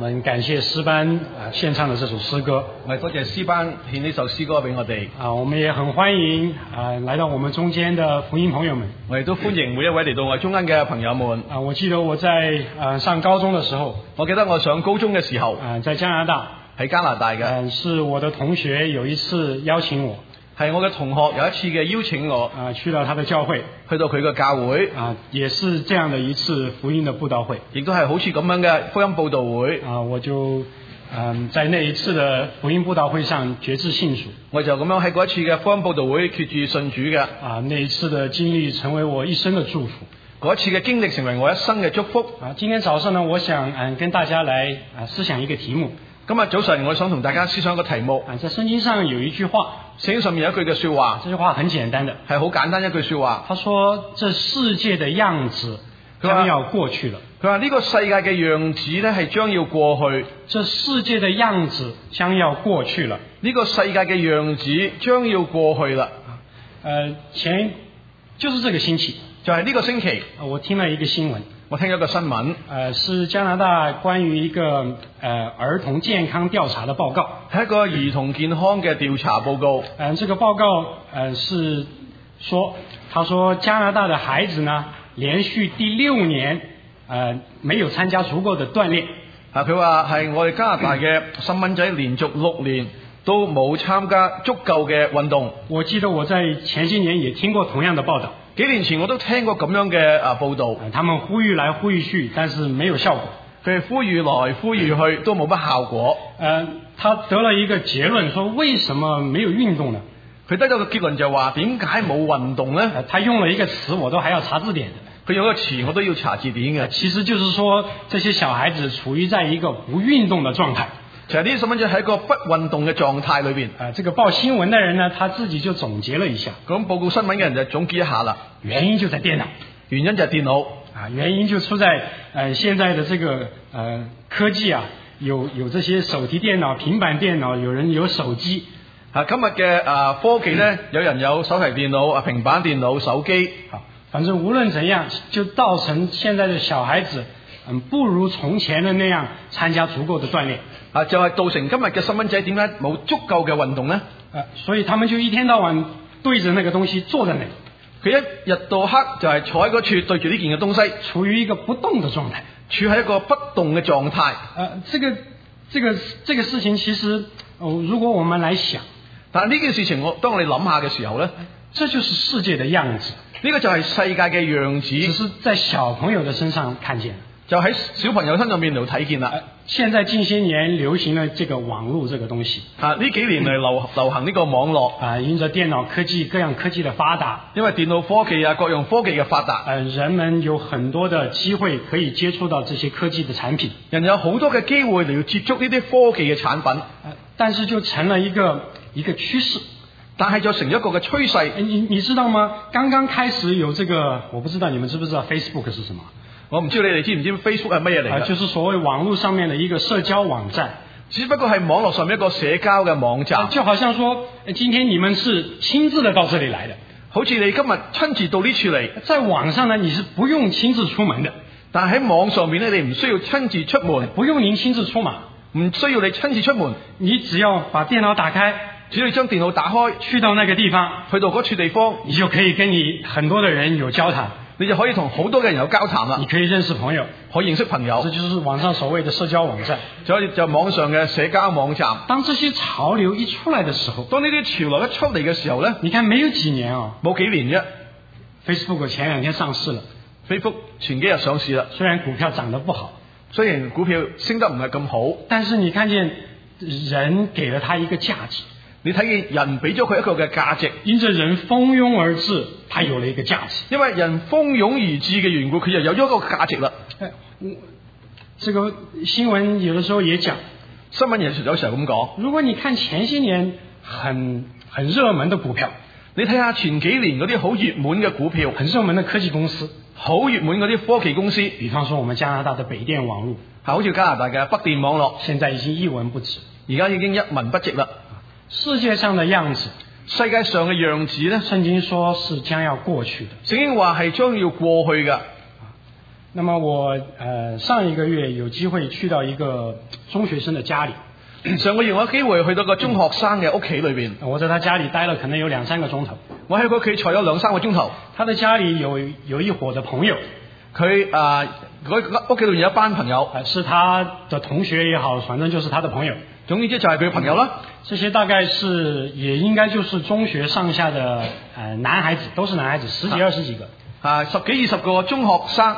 們感謝詩班獻唱的這首詩歌。 我哋多謝詩班獻呢首詩歌俾我哋。 我們也很歡迎來到我們中間的福音朋友們。 我哋都歡迎每一位嚟到我哋中間嘅朋友們。 我記得我在上高中的時候， 我記得我上高中嘅時候， 在加拿大， 喺加拿大嘅， 是我的同學有一次邀請我。係我嘅同學有一次嘅邀請我去到他的教會， 去到佢嘅教會也是這樣的一次福音的佈道會， 亦都係好似咁樣嘅福音佈道會我就在那一次的福音佈道會上決志信主， 我就咁樣喺嗰一次嘅福音佈道會決志信主嘅那一次的經歷成為我一生的祝福， 嗰一次嘅經歷成為我一生嘅祝福今天早上呢，我想跟大家來思想一個題目。 今日早晨我想同大家思想一個題目在聖經上有一句話， 聖經上面有一句嘅說話， 這句話很簡單的， 係好簡單一句說話。 他說：這世界的樣子將要過去了。 佢話呢個世界嘅樣子咧係將要過去。 這世界的樣子將要過去了。 呢個世界嘅樣子將要過去啦。 前就是這個星期， 就係呢個星期， 我聽了一個新聞。 我聽咗個新聞， 是加拿大關於一個兒童健康調查的報告， 係一個兒童健康嘅調查報告。 這個報告是說，他說加拿大的孩子呢，連續第6年沒有參加足夠的鍛鍊。 佢話係我哋加拿大嘅細蚊仔連續6年都冇參加足夠嘅運動。 我記得我在前些年也聽過同樣的報道。 幾年前我都聽過咁樣嘅報道， 他們呼籲來呼籲去，但是沒有效果。 佢哋呼籲來呼籲去都冇乜效果。 他得了一個結論，說為什麼沒有運動呢？ 佢得到個結論就話點解冇運動呢？ 他用了一個詞，我都還要查字典的。 佢用一個詞我都要查字典嘅。 其實就是說，這些小孩子處於在一個不運動的狀態。 其實呢啲細蚊仔喺一個不運動嘅狀態裏邊。 這個報新聞的人呢，他自己就總結了一下。 咁報告新聞嘅人就總結一下啦。 原因就在電腦。 原因就係電腦。 原因就出在現在的這個科技啊，有這些手提電腦、平板電腦，有人有手機。 今日嘅科技呢，有人有手提電腦、平板電腦、手機。 反正無論怎樣，就造成現在的小孩子不如從前的那樣參加足夠的鍛鍊。 就係造成今日嘅細蚊仔點解冇足夠嘅運動呢？ 所以他們就一天到晚對着那個東西坐在那裡。 佢一日到黑就係坐喺嗰處對住呢件嘅東西， 處於一個不動的狀態， 處喺一個不動嘅狀態。 這個事情其實，如果我們來想， 但係呢件事情當我哋諗下嘅時候呢， 這就是世界的樣子。 呢個就係世界嘅樣子， 只是在小朋友的身上看見。 就喺小朋友身上面度睇見啦。 現在近些年流行了這個網絡這個東西。 呢幾年嚟流行呢個網絡。 因着電腦科技各樣科技的發達， 因為電腦科技各樣科技嘅發達， 人們有很多的機會可以接觸到這些科技的產品。 人有好多嘅機會嚟接觸呢啲科技嘅產品， 但是就成了一個趨勢。 但係就成咗一個嘅趨勢。 你知道嗎？剛剛開始有這個，我不知道你們知不知道 Facebook 是什麼？ 我唔知你哋知唔知 Facebook 係乜嘢嚟嘅？ 就是所謂網絡上面的一個社交網站， 只不過係網絡上面一個社交嘅網站。 就好像說，今天你們是親自的到這裡來的， 好似你今日親自到呢處嚟。 在網上呢，你是不用親自出門的， 但係喺網上面呢，你唔需要親自出門， 不用您親自出馬， 唔需要你親自出門， 你只要把電腦打開， 只要將電腦打開， 去到那個地方， 去到嗰處地方， 你就可以跟你很多的人有交談。 你就可以同好多嘅人有交談啦。 你可以認識朋友， 可以認識朋友。 這就是網上所謂的社交網站， 就網上嘅社交網站。 當這些潮流一出來的時候， 當呢啲潮流一出嚟嘅時候呢， 你看沒有幾年冇幾年啫。 Facebook 前2天上市了 ，Facebook 前幾日上市啦。 雖然股票漲得不好， 雖然股票升得唔係咁好， 但是你看見人給了它一個價值。 你睇見人俾咗佢一個嘅價值， 因着人蜂擁而至，它有了一個價值。 因為人蜂擁而至嘅緣故，佢就有咗一個價值啦。 這個新聞有的時候也講， 新聞有時候咁講。 如果你看前些年很熱門的股票， 你睇下前幾年嗰啲好熱門嘅股票， 很熱門的科技公司， 好熱門嗰啲科技公司， 比方說我們加拿大的北電網絡， 好似加拿大嘅北電網絡， 現在已經一文不值， 而家已經一文不值啦。 世界上的樣子， 世界上嘅樣子呢， 聖經說是將要過去的。 聖經話係將要過去嘅。 那么我上一个月有機會去到一個中學生的家裡， 上個月我有機會去到個中學生嘅屋企裏邊， 我在他家裡待了可能有2-3個鐘頭。 我喺佢屋企坐咗2-3個鐘頭。 他的家裡有一夥的朋友， 佢屋企裏面有一班朋友， 是他的同學也好，反正就是他的朋友。 總之就係佢嘅朋友啦。 這些大概也應該就是中學上下的男孩子，都是男孩子，10幾20幾個。 10幾20個中學生。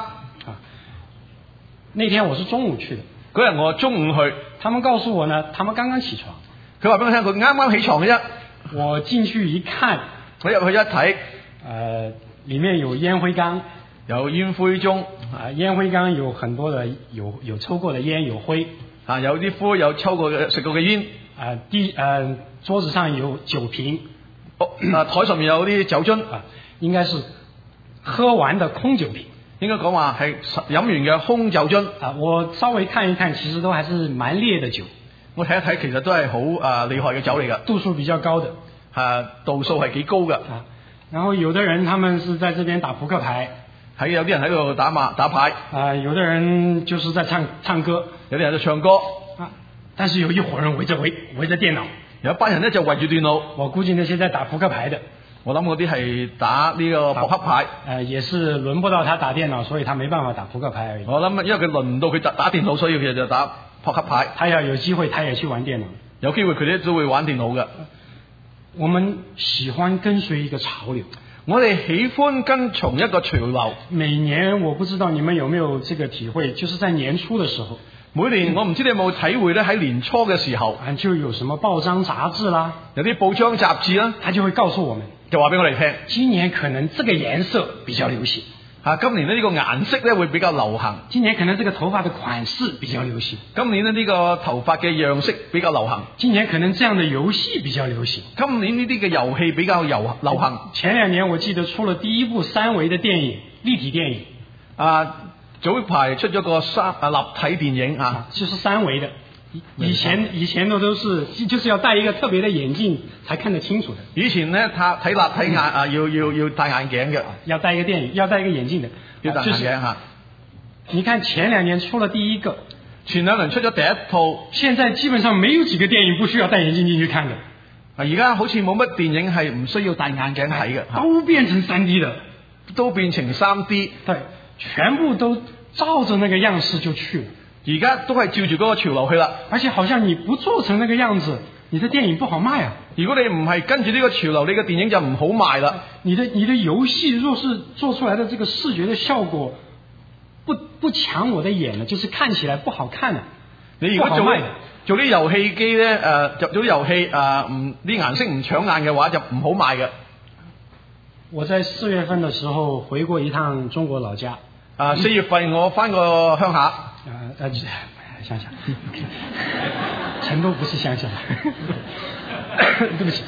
那天我是中午去的， 嗰日我中午去， 他們告訴我呢，他們剛剛起床。 佢話俾我聽，佢啱啱起床嘅啫。 我進去一看， 我入去一睇， 裡面有煙灰缸， 有煙灰盅， 煙灰缸有很多的有抽過的煙，有灰， 有啲灰，有抽過嘅食過嘅煙， 桌子上有酒瓶， 台上面有啲酒樽， 應該是喝完的空酒瓶。 應該講話係飲完嘅空酒樽。 我稍微看一看，其實都還是蠻烈的酒。 我睇一睇，其實都係好厲害嘅酒嚟㗎。 度數比較高的。 度數係幾高㗎。 然後有的人他們是在這邊打撲克牌。 有啲人喺度打牌。 有的人就是在唱歌。 有啲人喺度唱歌。 但是有一夥人圍着電腦。 有一班人咧就圍住電腦。 我估計那些在打撲克牌的。 我諗嗰啲係打呢個撲克牌， 也是輪不到他打電腦，所以他沒辦法打撲克牌而已。 我諗因為佢輪唔到佢打電腦，所以佢就打撲克牌。 他要有機會，他也去玩電腦。 有機會佢哋都會玩電腦嘅。 我們喜歡跟隨一個潮流， 我哋喜歡跟從一個潮流。 每年我不知道你們有沒有這個體會，就是在年初的時候。 每年我唔知你有冇體會咧，喺年初嘅時候， 就有什麼報章雜誌啦， 有啲報章雜誌啦， 他就會告訴我們， 就話俾我哋聽， 今年可能這個顏色比較流行。 今年呢個顏色咧會比較流行。 今年可能這個頭髮的款式比較流行。 今年呢個頭髮嘅樣式比較流行。 今年可能這樣的遊戲比較流行。 今年呢啲嘅遊戲比較流行。 前2年我記得出了第一部3維的電影，立體電影。 早排出咗個立體電影就是3維的。以前的都是就是要戴一個特別的眼鏡才看得清楚的。 以前呢睇立體要戴眼鏡嘅， 要戴一個眼鏡的， 要戴眼鏡你看前2年出了第一個， 前2年出咗第一套， 現在基本上沒有幾個電影不需要戴眼鏡進去看的。 而家好似冇乜電影係唔需要戴眼鏡睇嘅， 都變成3D 的， 都變成3D， 對，全部都照着那個樣式就去了。 而家都係照住嗰個潮流去啦， 而且好像你不做成那個樣子，你的電影不好賣啊。 如果你唔係跟住呢個潮流，你嘅電影就唔好賣啦。 你的遊戲若是做出來的這個視覺的效果不搶我的眼呢，就是看起來不好看啊。 你如果做啲遊戲機咧，做啲遊戲啲顏色唔搶眼嘅話，就唔好賣嘅。 我在4月份的時候回過一趟中國老家。 4月份我翻過鄉下。 鄉下，成都不是鄉下。對不起。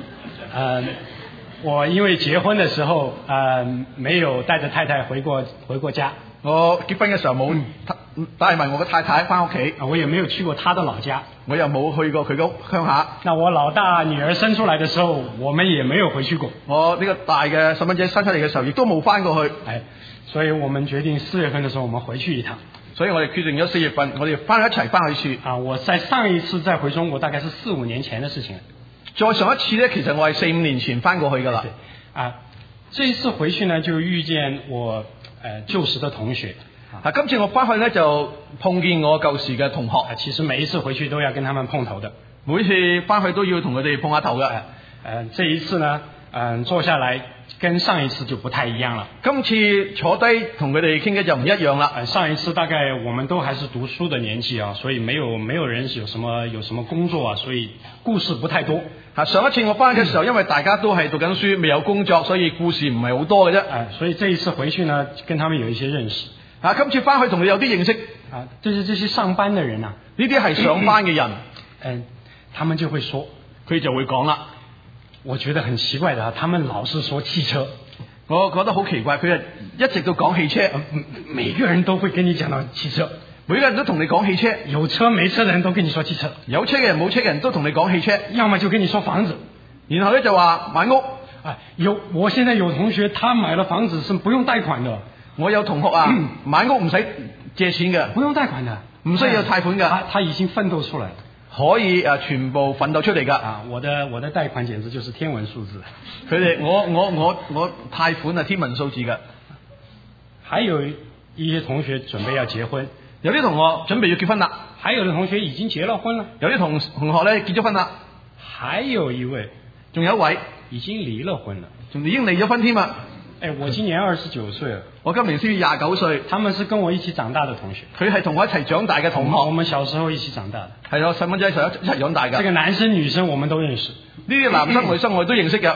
我因為結婚的時候沒有帶着太太回過家。我結婚嘅時候冇帶埋我嘅太太翻屋企。 我也沒有去過她的老家。 我又冇去過佢嘅鄉下。 那我老大女兒生出來的時候，我們也沒有回去過。 我呢個大嘅細蚊仔生出嚟嘅時候，亦都冇翻過去。 所以我們決定4月份的時候，我們回去一趟。 所以我哋決定咗4月份，我哋一齊翻去住。 我在上一次再回中國，大概是4-5年前的事情。 再上一次呢，其實我係4-5年前翻過去噶啦。 這一次回去呢，就遇見我舊時的同學。 今次我翻去呢，就碰見我舊時嘅同學。 其實每一次回去都要跟他們碰頭的。 每次翻去都要同佢哋碰下頭嘅。 這一次呢，坐下來跟上一次就不太一樣了。 今次坐低同佢哋傾偈就唔一樣啦。 上一次大概我們都還是讀書的年紀啊，所以沒有人有什麼工作啊，所以故事不太多。 上一次我翻嘅時候，因為大家都係讀緊書，未有工作，所以故事唔係好多嘅啫。 所以這一次回去呢，跟他們有一些認識。 今次翻去同你有啲認識。 就是這些上班的人啊， 呢啲係上班嘅人。 他們就會說， 佢就會講啦。 我覺得很奇怪的，他們老是說汽車。 我覺得好奇怪，佢係一直都講汽車。 每個人都會跟你講到汽車， 每個人都同你講汽車。 有車沒車的人都跟你說汽車， 有車嘅人冇車嘅人都同你講汽車。 要麼就跟你說房子， 然後呢就話買屋。 我現在有同學他買了房子是不用貸款的。 我有同學啊，買屋唔使借錢嘅， 不用貸款的， 唔需要貸款嘅， 他已經奮鬥出來了。 可以全部奮鬥出嚟㗎。 啊，我的貸款簡直就是天文數字。 佢哋我貸款係天文數字㗎。 還有一些同學準備要結婚， 有啲同學準備要結婚啦， 還有的同學已經結了婚了， 有啲同學咧結咗婚啦， 還有一位， 仲有一位已經離了婚了， 仲已經離咗婚添啊！ 哎，我今年29歲了， 我今年先29歲， 他們是跟我一起長大的同學， 佢係同我一齊長大嘅同學， 我們小時候一起長大的， 係我細蚊仔一齊長大㗎。 這個男生女生我們都認識， 呢啲男生女生我哋都認識㗎。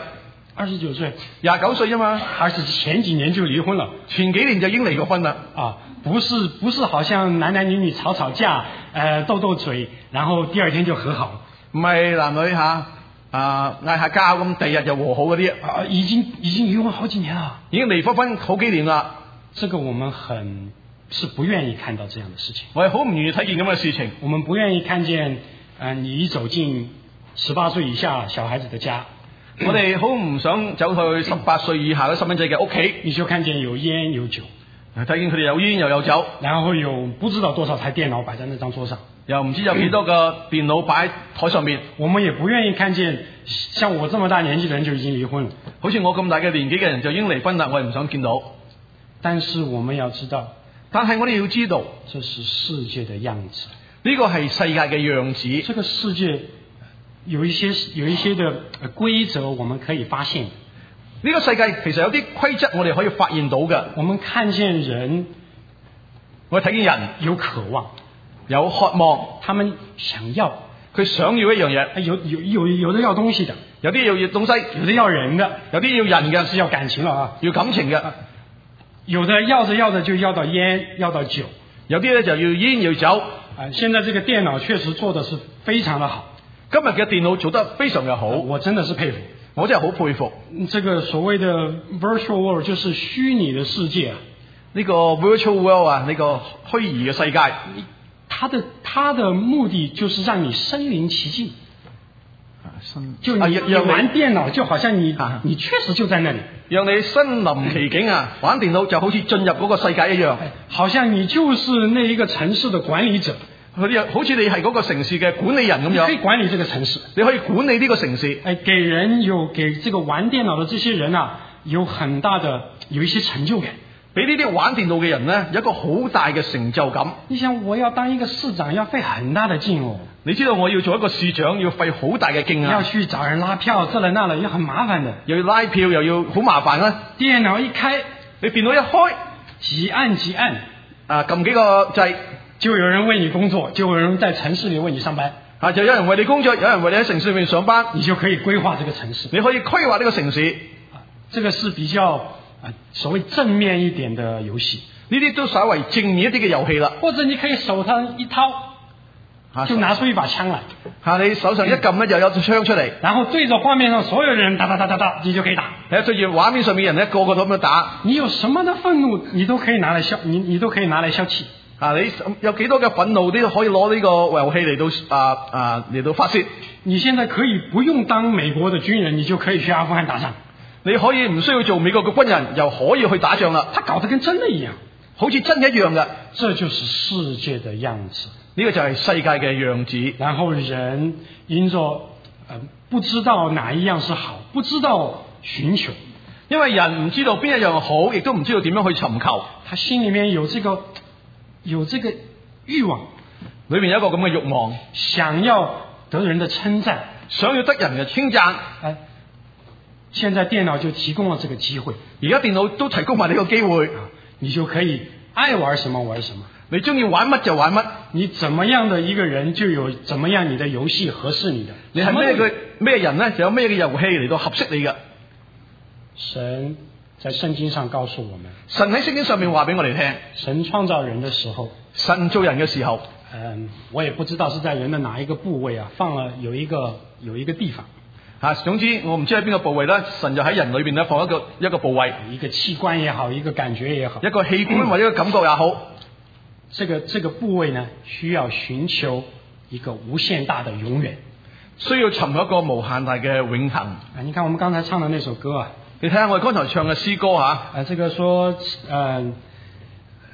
29歲 ，29歲啫嘛， 而且前幾年就離婚了， 前幾年就已經離過婚啦。 啊，不是好像男男女女吵架，鬥鬥嘴，然後第二天就和好， 唔係男女嗌下交咁，第二日就和好嗰啲。 已經離婚好幾年了， 已經離咗婚好幾年啦。 這個我們是不願意看到這樣的事情， 我係好唔願意睇見咁嘅事情。 我們不願意看見，你一走進18歲以下小孩子的家， 我哋好唔想走去18歲以下嘅細蚊仔嘅屋企， 你就看見有煙有酒， 睇見佢哋有煙又有酒， 然後有不知道多少台電腦擺在那張桌上， 又唔知有幾多個電腦擺喺台上面。 我們也不願意看見像我這麼大年紀的人就已經離婚了， 好似我咁大嘅年紀嘅人就已經離婚啦，我係唔想見到。 但是我們要知道， 但係我哋要知道， 這是世界的樣子， 呢個係世界嘅樣子。 這個世界有一些的規則我們可以發現， 呢個世界其實有啲規則我哋可以發現到嘅。 我們看見人， 我哋睇見人有渴望， 有渴望， 他們想要， 佢想要一樣嘢， 有的要東西的， 有啲要東西， 有的要人的， 有啲要人嘅， 是要感情了啊， 要感情嘅， 有的要着就要到煙，要到酒， 有啲咧就要煙要酒。 現在這個電腦確實做的是非常的好， 今日嘅電腦做得非常嘅好， 我真的是佩服， 我真係好佩服。 這個所謂的 virtual world 就是虛擬的世界啊， 呢個 virtual world 啊，呢個虛擬嘅世界， 它的目的就是讓你身臨其境，就你玩電腦就好像你確實就在那裡， 讓你身臨其境啊！玩電腦就好似進入嗰個世界一樣， 好像你就是那一個城市的管理者， 好似你係嗰個城市嘅管理人咁樣， 你可以管理這個城市， 你可以管理呢個城市。 給這個玩電腦的這些人啊，有一些成就感。 俾呢啲玩電腦嘅人呢，有一個好大嘅成就感。 你想我要當一個市長，要費很大的勁哦。 你知道我要做一個市長，要費好大嘅勁啊！ 要去找人拉票，這了那了，也很麻煩的。 又要拉票，又要好麻煩啊！ 電腦一開， 你電腦一開， 幾按， 撳幾個掣， 就有人為你工作，就有人在城市裏為你上班。 就有人為你工作，有人為你喺城市裏面上班， 你就可以規劃這個城市。 你可以規劃呢個城市。 這個是比較所謂正面一點的遊戲， 呢啲都稍為正面一啲嘅遊戲啦。 或者你可以手上一掏，就拿出一把槍來。 你手上一撳咧，就有支槍出嚟， 然後對着畫面上所有人打，你就可以打。 對住畫面上面人咧，個個都咁樣打。 你有什麼的憤怒，你都可以拿來消，你都可以拿來消氣。 你有幾多嘅憤怒，都可以攞呢個遊戲嚟到發泄。 你現在可以不用當美國的軍人，你就可以去阿富汗打仗。 你可以唔需要做美國嘅軍人，又可以去打仗啦。 他搞得跟真的一樣， 好似真一樣嘅。 這就是世界的樣子， 呢個就係世界嘅樣子。 然後人因着不知道哪一樣是好，不知道尋求， 因為人唔知道邊一樣好，亦都唔知道點樣去尋求。 他心裏面有這個欲望， 裏面有一個咁嘅欲望， 想要得人的稱讚， 想要得人嘅稱讚。 現在電腦就提供了這個機會， 而家電腦都提供埋呢個機會， 你就可以愛玩什麼玩什麼， 你中意玩乜就玩乜， 你怎麼樣的一個人就有怎麼樣你的遊戲合適你的， 你係咩人呢？就有咩嘅遊戲嚟到合適你嘅。 神在聖經上告訴我們， 神喺聖經上面話俾我哋聽， 神創造人的時候， 神造人嘅時候， 我也不知道是在人的哪一個部位啊，放了有一個地方。 總之我唔知喺邊個部位啦，神就喺人裏邊咧放一個部位， 一個器官也好，一個感覺也好， 一個器官或者一個感覺也好， 這個部位呢，需要尋求一個無限大的永遠， 需要尋求一個無限大嘅永恆。 你看我們剛才唱的那首歌啊， 你睇下我哋剛才唱嘅詩歌嚇， 這個說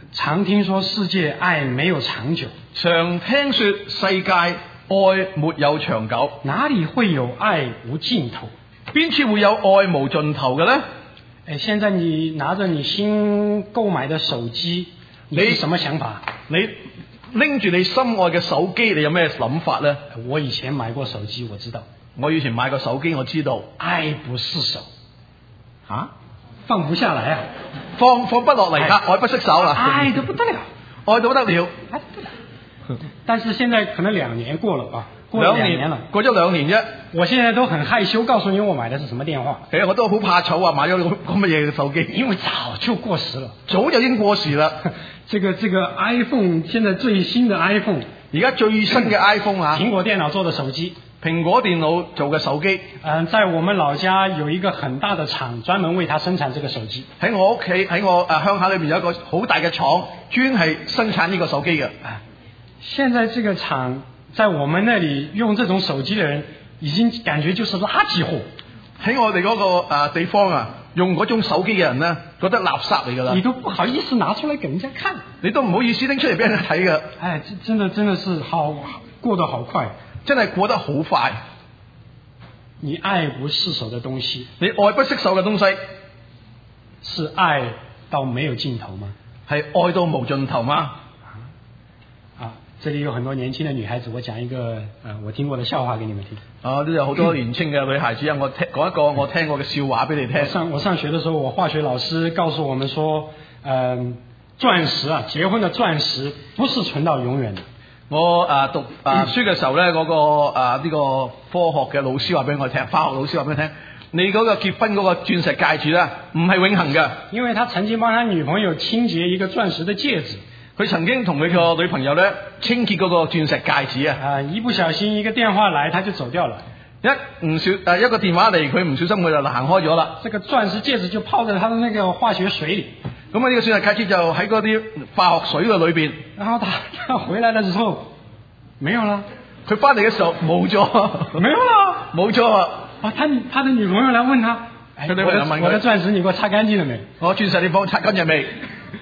常聽說世界愛沒有長久， 常聽說世界愛沒有長久， 哪裡會有愛無盡頭？ 邊處會有愛無盡頭嘅呢？ 現在你拿着你新購買的手機，你是什麼想法？ 你拎住你心愛嘅手機，你有咩諗法呢？ 我以前買過手機，我知道。 我以前買過手機，我知道。 愛不釋手， 放不下來啊， 放不落嚟㗎，愛不釋手啦， 愛得不得了， 愛到不得了。 但是現在可能2年過了啊，過了2年了， 過咗2年啫。 我現在都很害羞，告訴你我買的是什麼電話。 其實我都好怕醜啊，買咗咁乜嘢嘅手機， 因為早就過時了， 早就已經過時啦。 這個 iPhone 現在最新的 iPhone， 而家最新嘅 iPhone 啊， 蘋果電腦做的手機， 蘋果電腦做嘅手機。 在我們老家有一個很大的廠，專門為它生產這個手機。 喺我屋企，喺我鄉下裏面有一個好大嘅廠，專係生產呢個手機嘅。 現在這個廠在我們那裡用這種手機的人，已經感覺就是垃圾貨。 喺我哋嗰個地方啊，用嗰種手機嘅人呢，覺得垃圾嚟㗎啦。 你都不好意思拿出來給人家看， 你都唔好意思拎出嚟俾人家睇㗎。 哎，真的是過得好快， 真係過得好快。 你愛不釋手的東西， 你愛不釋手嘅東西， 是愛到沒有盡頭嗎？ 係愛到無盡頭嗎？ 這裡有很多年輕的女孩子，我講一個我聽過的笑話給你們聽。 都有好多年輕嘅女孩子，我講一個我聽過嘅笑話俾你聽。 我上學的時候，我化學老師告訴我們說，鑽石啊，結婚的鑽石不是存到永遠的。 我讀書嘅時候咧，嗰個呢個科學嘅老師話俾我聽，化學老師話俾我聽，你嗰個結婚嗰個鑽石戒指咧，唔係永恆嘅。因為他曾經幫他女朋友清潔一個鑽石的戒指。佢曾經同佢個女朋友咧清潔嗰個鑽石戒指啊！ 一不小心一個電話來，他就走掉了。 一個電話嚟，佢唔小心佢就行開咗啦。 這個鑽石戒指就泡在他的那個化學水裏。 咁啊，呢個鑽石戒指就喺嗰啲化學水嘅裏邊。 然後他回來的時候，沒有啦。 佢翻嚟嘅時候冇咗， 沒有啦， 冇咗啊！ 他的女朋友來問他，我的鑽石你給我擦乾淨了沒？ 我鑽石你幫我擦乾淨未？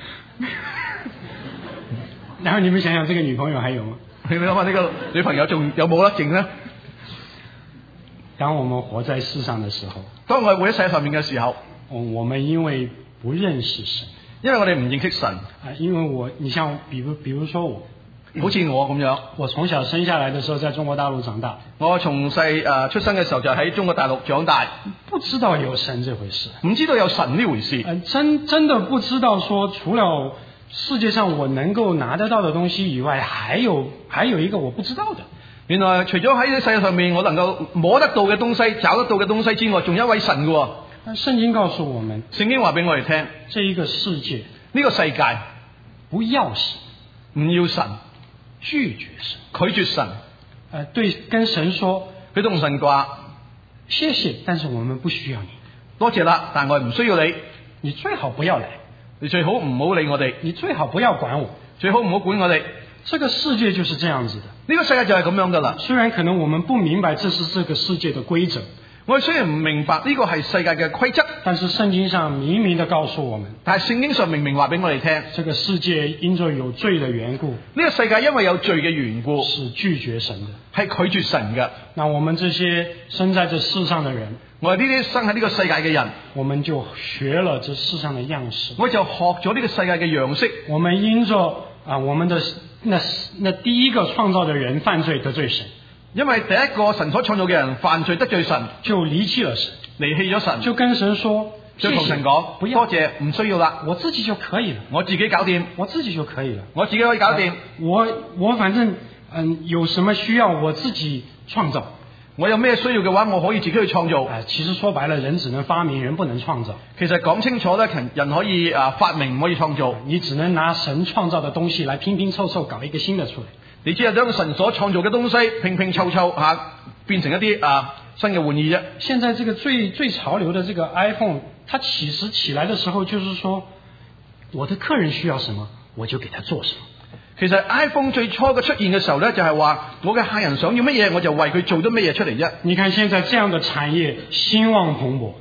然後你們想想，這個女朋友還有嗎？ 你諗下呢個女朋友仲有冇得剩呢？ 當我們活在世上的時候， 當我哋活喺世上面嘅時候， 我們因為不認識神， 因為我哋唔認識神。 因為你像比如說我， 好似我咁樣， 我從小生下來的時候在中國大陸長大， 我從細出生嘅時候就喺中國大陸長大， 不知道有神這回事， 唔知道有神呢回事， 真的不知道說除了世界上我能夠拿得到的東西以外，還有一個我不知道的。 原來除咗喺世界上面我能夠摸得到嘅東西、找得到嘅東西之外，仲有一位神嘅。 聖經告訴我們， 聖經話俾我哋聽， 這一個世界， 呢個世界不要神， 唔要神， 拒絕神， 拒絕神。 對，跟神說， 佢同神話， 謝謝，但是我們不需要你， 多謝啦，但我唔需要你， 你最好不要來。 你最好唔好理我哋， 你最好不要管我， 最好唔好管我哋。 這個世界就是這樣子的， 呢個世界就係咁樣噶啦。 雖然可能我們不明白這是這個世界的規則， 我哋雖然唔明白呢個係世界嘅規則， 但是聖經上明明地告訴我們， 但係聖經上明明話俾我哋聽， 這個世界因着有罪的緣故， 呢個世界因為有罪嘅緣故， 是拒絕神的， 係拒絕神嘅。 那我們這些生在這世上的人， 我哋呢啲生喺呢個世界嘅人， 我們就學了這世上的樣式， 我就學咗呢個世界嘅樣式。 我們因着我們的那第一個創造的人犯罪得罪神， 因為第一個神所創造嘅人犯罪得罪神， 就離棄了神， 離棄咗神， 就跟神說， 就同神講， 不要， 多謝，唔需要啦， 我自己就可以了， 我自己搞掂， 我自己就可以了， 我自己可以搞掂， 我反正有什麼需要我自己創造。 我有咩需要嘅話，我可以自己去創造。 其實說白了，人只能發明，人不能創造。 其實講清楚咧，人可以發明，唔可以創造。 你只能拿神創造的東西來拼拼湊湊搞一個新的出來。 你只係將神所創造嘅東西拼拼湊湊變成一啲新嘅玩意啫。現在這個最潮流的這個 iPhone，它其實起來的時候就是說，我的客人需要什麼，我就給他做什麼。 其實 iPhone 最初嘅出現嘅時候咧，就係話我嘅客人想要乜嘢，我就為佢做咗乜嘢出嚟啫。 你看現在這樣的產業興旺蓬勃，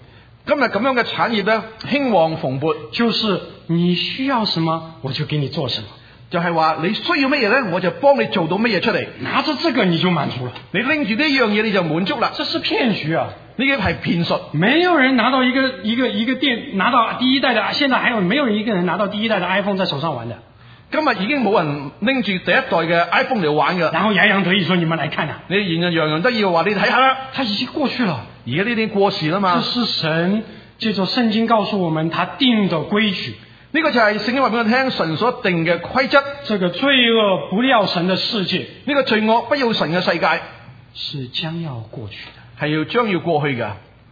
今日咁樣嘅產業咧興旺蓬勃， 就是你需要什麼我就給你做什麼， 就係話你需要乜嘢咧，我就幫你做到乜嘢出嚟。 拿着這個你就滿足了， 你拎住呢樣嘢你就滿足啦。 這是騙局啊！ 呢個係騙術， 沒有人拿到一個電，拿到第一代的，現在還有沒有一個人拿到第一代的 iPhone 在手上玩的？ 今日已經冇人拎住第一代嘅 iPhone 嚟玩嘅。 然後洋洋得意說：你們來看啊！ 你洋洋得意話你睇下啦， 它已經過去了， 而家呢啲過時啦嘛。 這是神借着聖經告訴我們他定的規矩， 呢個就係聖經話俾我聽神所定嘅規則。 這個罪惡不要神的世界， 呢個罪惡不要神嘅世界是將要過去的， 係將要過去嘅。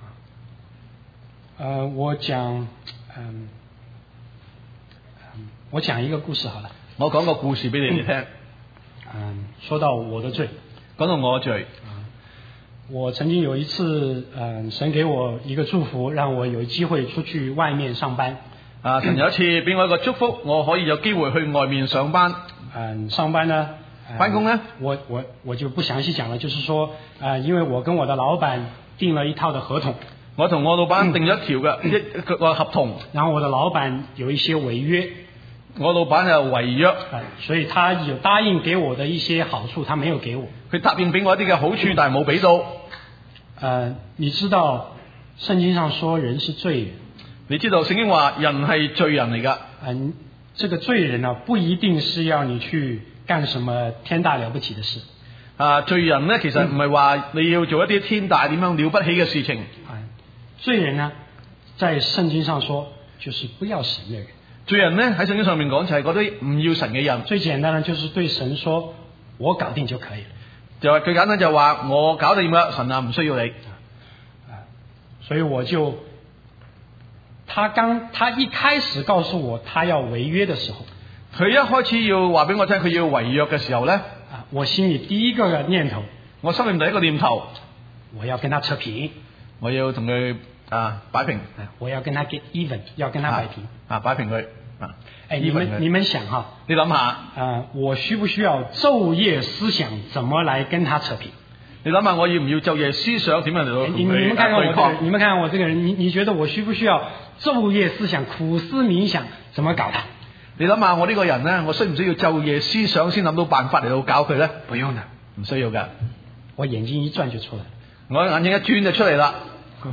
我講一個故事好了。 我講個故事俾你哋聽。 說到我的罪， 講到我的罪。 我曾經有一次，神給我一個祝福，讓我有機會出去外面上班。 神有一次俾我一個祝福，我可以有機會去外面上班。 上班呢， 翻工呢， 我就不詳細講了，就是說，因為我跟我的老闆訂了一套的合同， 我同我老闆訂咗一條嘅一個合同， 然後我的老闆有一些違約。 我老闆就違約， 所以他有答應給我的一些好處，他沒有給我。 佢答應俾我一啲嘅好處，但係冇俾到。 你知道聖經上說人是罪人， 你知道聖經話人係罪人嚟噶。 這個罪人呢，不一定是要你去幹什麼天大了不起的事。 罪人呢，其實唔係話你要做一啲天大點樣了不起嘅事情。 罪人呢，在聖經上說，就是不要神的人。 罪人呢喺聖經上面講就係嗰啲唔要神嘅人。 最簡單的就是對神說，我搞定就可以了。 就係最簡單就話我搞掂啦，神啊唔需要你。 所以我就，他一開始告訴我他要違約的時候， 佢一開始要話俾我聽佢要違約嘅時候呢， 我心裏第一個念頭， 我心裏第一個念頭， 我要跟他扯平， 我要同佢擺平， 我要跟他 get even， 要跟他擺平， 擺平佢。 你們想哈， 你諗下， 我需不需要晝夜思想怎麼來跟他扯平？ 你諗下，我要唔要晝夜思想點樣嚟到同佢對抗？ 你們看看我這個人，你覺得我需不需要晝夜思想、苦思冥想怎麼搞他？ 你諗下我呢個人呢，我需唔需要晝夜思想先諗到辦法嚟到搞佢呢？ 不用的， 唔需要噶。 我眼睛一轉就出來， 我眼睛一轉就出嚟啦。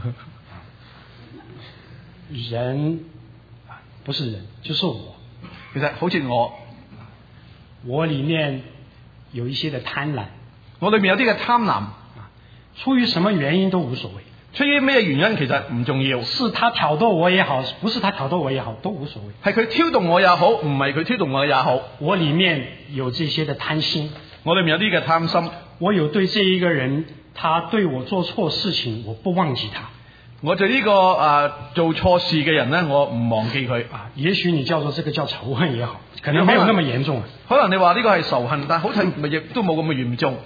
人不是人，就是我。 其實好似我裏面有一些的貪婪， 我裏面有啲嘅貪婪， 出於什麼原因都無所謂。 出於咩原因其實唔重要， 是他挑逗我也好，不是他挑逗我也好，都無所謂。 係佢挑動我也好，唔係佢挑動我也好， 我裏面有這些的貪心， 我裏面有啲嘅貪心， 我有對這一個人，他對我做錯事情，我不忘記他。 我對呢個做錯事嘅人呢，我唔忘記佢。 也許你叫做這個叫仇恨也好，可能沒有那麼嚴重。 可能你話呢個係仇恨，但好似亦都冇咁嘅嚴重。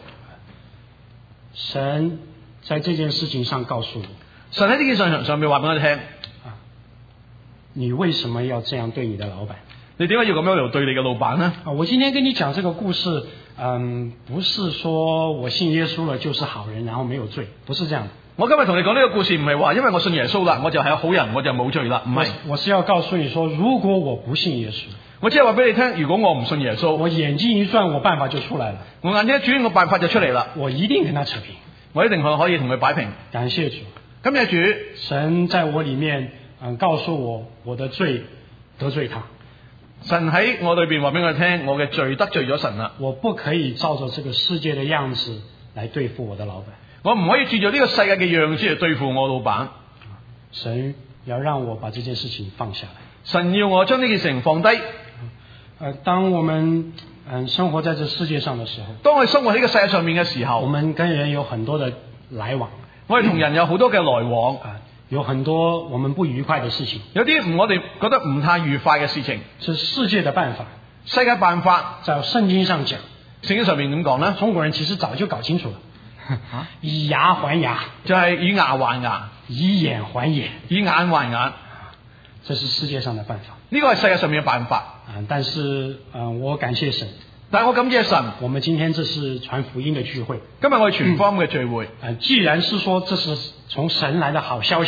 神在這件事情上告訴我， 神喺呢件事上面話俾我聽， 你為什麼要這樣對你的老闆？ 你點解要咁樣嚟對你嘅老闆呢？ 我今天跟你講這個故事，不是說我信耶穌了就是好人，然後沒有罪，不是這樣的。 我今日同你講呢個故事唔係話因為我信耶穌啦，我就係好人，我就冇罪啦，唔係。 我是要告訴你說，如果我不信耶穌， 我只係話俾你聽，如果我唔信耶穌， 我眼睛一轉，我辦法就出來了。 我眼睛一轉，我辦法就出嚟啦。 我一定跟他扯平， 我一定可以同佢擺平。 感謝主， 感謝主， 神在我裏面，告訴我的罪得罪他。 神喺我裏邊話俾我聽，我嘅罪得罪咗神啦。 我不可以照着這個世界的樣子來對付我的老闆。 我唔可以照着呢個世界嘅樣子嚟對付我老闆。 神要讓我把這件事情放下來。 神要我將呢件事情放低。 當我們生活在這世界上的時候， 當我哋生活喺呢個世界上面嘅時候， 我們跟人有很多的來往， 我哋同人有好多嘅來往， 有很多我們不愉快的事情， 有啲我哋覺得唔太愉快嘅事情。 是世界的辦法， 世界辦法在聖經上講， 聖經上面點講呢？ 中國人其實早就搞清楚了。以牙還牙， 就係以牙還牙， 以眼還眼， 以眼還眼， 這是世界上的辦法。 呢個係世界上面嘅辦法。 但是我感謝神， 但係我感謝神， 我們今天這是傳福音的聚會， 今日我哋傳福音嘅聚會。 既然是說這是從神來的好消息，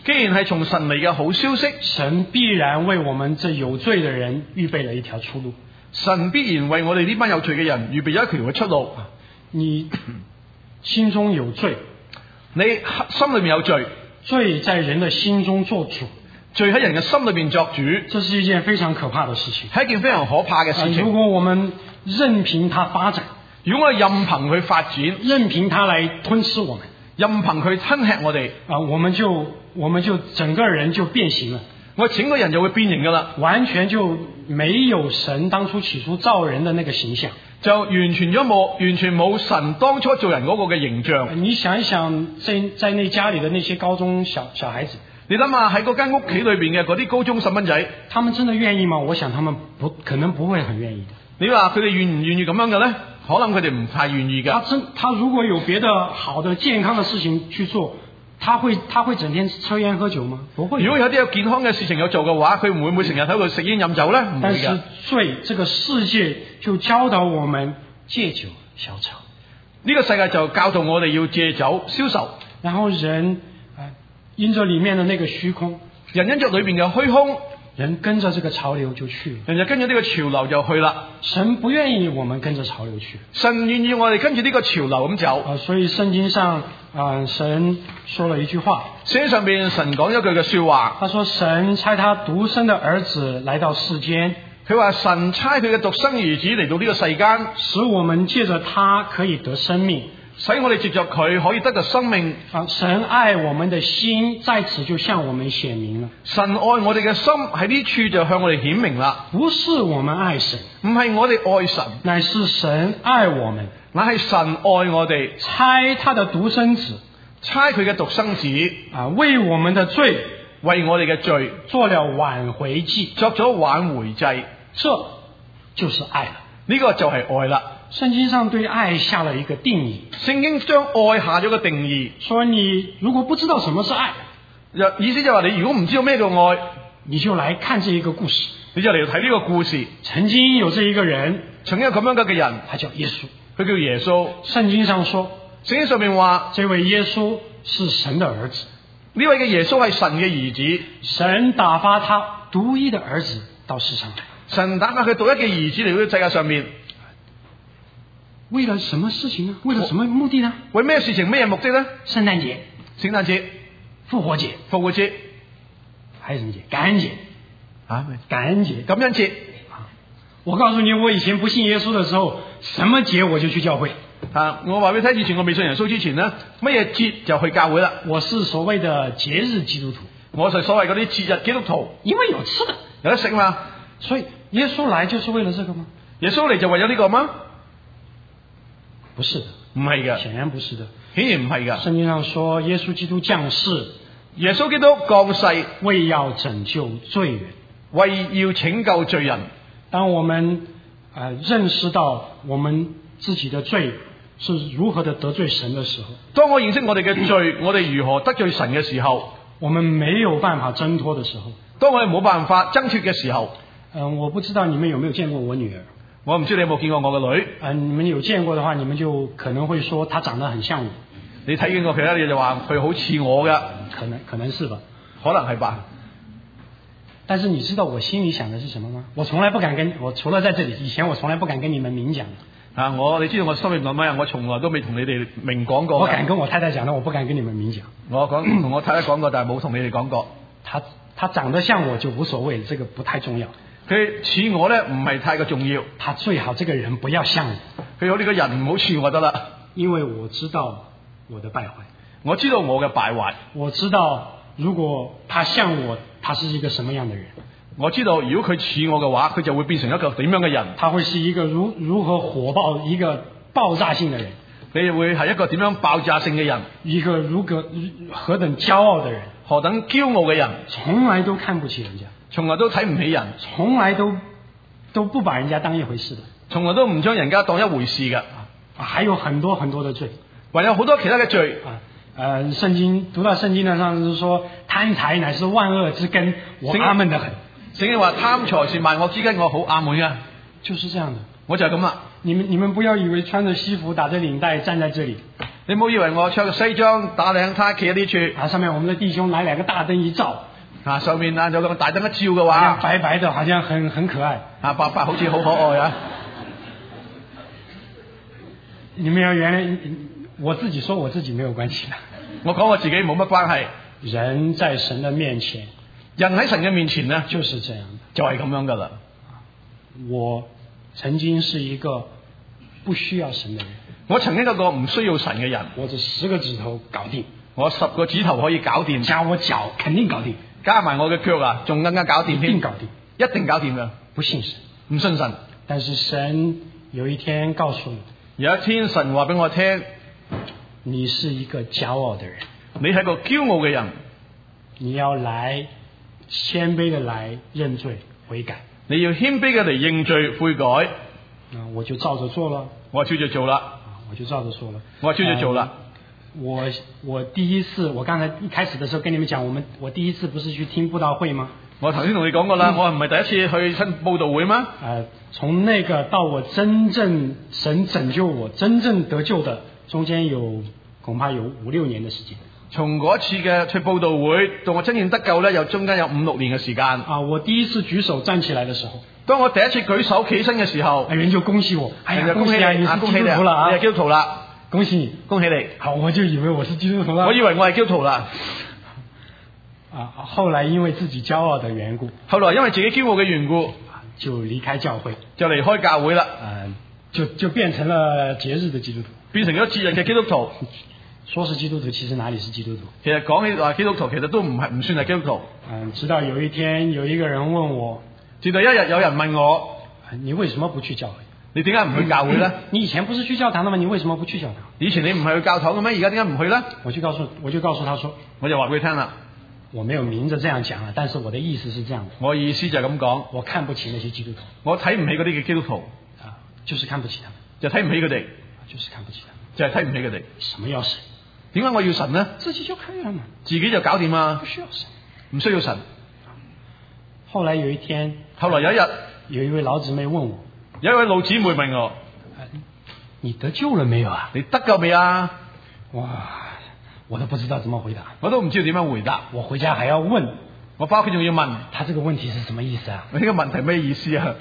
既然係從神嚟嘅好消息， 神必然為我們這有罪的人預備了一條出路。 神必然為我哋呢班有罪嘅人預備咗一條嘅出路。 你心中有罪， 你心裏面有罪， 罪在人的心中做主， 罪喺人嘅心裏面作主， 這是一件非常可怕的事情， 係一件非常可怕嘅事情。 如果我們任憑它發展， 如果我哋任憑佢發展， 任憑它來吞噬我們， 任憑佢吞吃我哋， 我們就整個人就變形了， 我整個人就會變形噶啦， 完全就沒有神當初起初造人的那個形象， 就完全冇神當初做人嗰個嘅形象。 你想一想，在那家裏的那些高中小孩子， 你諗下喺嗰間屋企裏邊嘅嗰啲高中細蚊仔， 他們真的願意嗎？我想他們可能不會很願意的。 你話佢哋願唔願意咁樣嘅咧？可能佢哋唔太願意嘅。 他如果有別的好的健康的事情去做，他會整天抽煙喝酒嗎？不會。如果有啲有健康嘅事情有做嘅話，佢會唔會成日喺度食煙飲酒咧？唔會嘅。但是罪，這個世界就教導我們戒酒消愁。 呢個世界就教導我哋要戒酒消愁。 然後人因着裏面的那個虛空， 人因着裏面嘅虛空， 人跟着這個潮流就去了， 人就跟着呢個潮流就去啦。 神不願意我們跟着潮流去， 神願意我哋跟住呢個潮流咁走。 所以聖經上神說了一句話， 聖經上面神講一句嘅說話， 他說神差他獨生的兒子來到世間， 佢話神差佢嘅獨生兒子嚟到呢個世間， 使我們借着他可以得生命， 使我哋藉着佢可以得到生命。 神愛我們的心在此就向我們顯明了。 神愛我哋嘅心喺呢處就向我哋顯明啦。 不是我們愛神， 唔係我哋愛神， 乃是神愛我們。 乃係神愛我哋， 差他的獨生子， 差佢嘅獨生子為我們的罪， 為我哋嘅罪做了挽回祭， 作咗挽回祭。 這就是愛了。 呢個就係愛啦。 聖經上對愛下了一個定義， 聖經將愛下咗個定義， 說你如果不知道什麼是愛， 意思就係話你如果唔知道咩叫愛， 你就來看這一個故事， 你就嚟睇呢個故事。 曾經有這一個人， 曾經有咁樣嘅人， 他叫耶穌， 佢叫耶穌。 聖經上說， 聖經上面話， 這位耶穌是神的兒子， 呢位嘅耶穌係神嘅兒子， 神打發他獨一的兒子到世上來， 神打發佢獨一嘅兒子嚟到世界上面。 為了什麼事情呢？為了什麼目的呢？ 為咩事情咩目的呢？ 聖誕節、復活節、還有什麼節？感恩節感恩節、 感恩節。 我告訴你，我以前不信耶穌的時候，什麼節我就去教會。 我話俾你聽，以前我未信耶穌之前呢，乜嘢節就去教會啦。 我是所謂的節日基督徒， 我係所謂嗰啲節日基督徒， 因為有吃的， 有得食嘛。 所以耶穌來就是為了這個嗎？ 耶穌嚟就為咗呢個嗎？ 不是的， 唔係嘅， 顯然不是的， 顯然唔係嘅。 聖經上說，耶穌基督降世， 耶穌基督降世， 為要拯救罪人， 為要拯救罪人。 當我們認識到我們自己的罪是如何的得罪神的時候， 當我認識我哋嘅罪，我哋如何得罪神嘅時候， 我們沒有辦法掙脫的時候， 當我哋冇辦法掙脫嘅時候， 我不知道你們有沒有見過我女兒。 我唔知你有冇見過我個女。 你們有見過的話，你們就可能會說她長得很像我。 你睇見過佢咧，你就話佢好似我噶。 可能是吧， 可能係吧。 但是你知道我心裏想的是什麼嗎？我從來不敢我除了在這裏以前，我從來不敢跟你們明講。 你知道我心裏諗咩？我從來都未同你哋明講過。 我敢跟我太太講，但我不敢跟你們明講。 我同我太太講過，但係冇同你哋講過。 她長得像我就無所謂，這個不太重要。 佢似我咧，唔係太過重要。 他最好這個人不要像我。 佢有呢個人唔好似我得啦。 因為我知道我的敗壞， 我知道我嘅敗壞。我知道如果他像我，他是一個什麼樣的人。 我知道如果佢似我嘅話，佢就會變成一個點樣嘅人。 他會是一個如何火爆、一個爆炸性的人。 你會係一個點樣爆炸性嘅人？ 一個何等驕傲的人， 何等驕傲嘅人， 從來都看不起人家。 從來都睇唔起人， 從來都不把人家當一回事的， 從來都唔將人家當一回事嘅。 還有很多很多的罪， 還有好多其他嘅罪。 聖經讀到聖經的上是說，貪財乃是萬惡之根，我阿門得很。 聖經話貪財是萬惡之根，我好阿門啊。 就是這樣的， 我就係咁啦。 你們不要以為穿着西服打着領帶站在這裏， 你唔好以為我着個西裝打領呔企喺呢處， 上面我們的弟兄拿兩個大燈一照， 上面有個大燈一照嘅話， 白白的，好像很可愛， 白白好似好可愛啊！ 你們要原諒我自己，說我自己沒有關係的。 我講我自己冇乜關係。 人在神的面前， 人喺神嘅面前呢， 就是這樣的， 就係咁樣噶啦。 我曾經是一個不需要神的人， 我曾經有個唔需要神嘅人， 我這10個指頭搞定， 我10個指頭可以搞掂， 加我腳肯定搞定， 加埋我嘅腳啊，仲更加搞掂添， 一定搞定， 一定搞掂噶。 不信神， 唔信神， 但是神有一天告訴你， 有一天神話俾我聽， 你是一個驕傲的人， 你係個驕傲嘅人， 你要來謙卑的來認罪悔改， 你要謙卑嘅嚟認罪悔改。 我就照着做了， 我照着做啦， 我就照着做了， 我照着做啦。 我第一次，我剛才一開始的時候跟你們講，我第一次不是去聽佈道會嗎？ 我頭先同你講過啦，我唔係第一次去親佈道會嗎？ 從那個到我真正神拯救我，真正得救的中間恐怕有5-6年的時間。從嗰次嘅去佈道會到我真正得救咧，中間有5-6年嘅時間。 我第一次舉手站起來的時候， 當我第一次舉手企身嘅時候， 人就恭喜我，恭喜你，你是基督徒啦， 你係基督徒啦， 恭喜你， 恭喜你。 好，我就以為我是基督徒啦， 我以為我係基督徒啦。 後來因為自己驕傲的緣故， 後來因為自己驕傲嘅緣故， 就離開教會， 就離開教會啦。 就變成了節日的基督徒， 變成咗節日嘅基督徒。 說是基督徒，其實哪裏是基督徒？ 其實講起話基督徒，其實都唔算係基督徒。 直到有一天有一個人問我， 直到一日有人問我， 你為什麼不去教會？ 你點解唔去教會呢？ 你以前不是去教堂的嗎？你為什麼不去教堂？ 以前你唔係去教堂嘅咩？而家點解唔去呢？ 我就告訴他說， 我就話俾佢聽啦。 我沒有明着這樣講啊，但是我的意思是這樣的。 我意思就係咁講， 我看不起那些基督徒， 我睇唔起嗰啲嘅基督徒， 就是看不起他們， 就睇唔起佢哋， 就是看不起他們， 就係睇唔起佢哋。 什麼要神？ 點解我要神呢？ 自己就可以了嘛， 自己就搞掂啊， 不需要神， 唔需要神。 後來有一天， 後來有一日， 有一位老姊妹問我， 有一位老姊妹問我， 你得救了沒有啊？ 你得救未啊？ 哇，我都不知道怎麼回答， 我都唔知道點樣回答。 我回家還要問， 我返屋企仲要問， 他這個問題是什麼意思啊？ 呢個問題咩意思啊？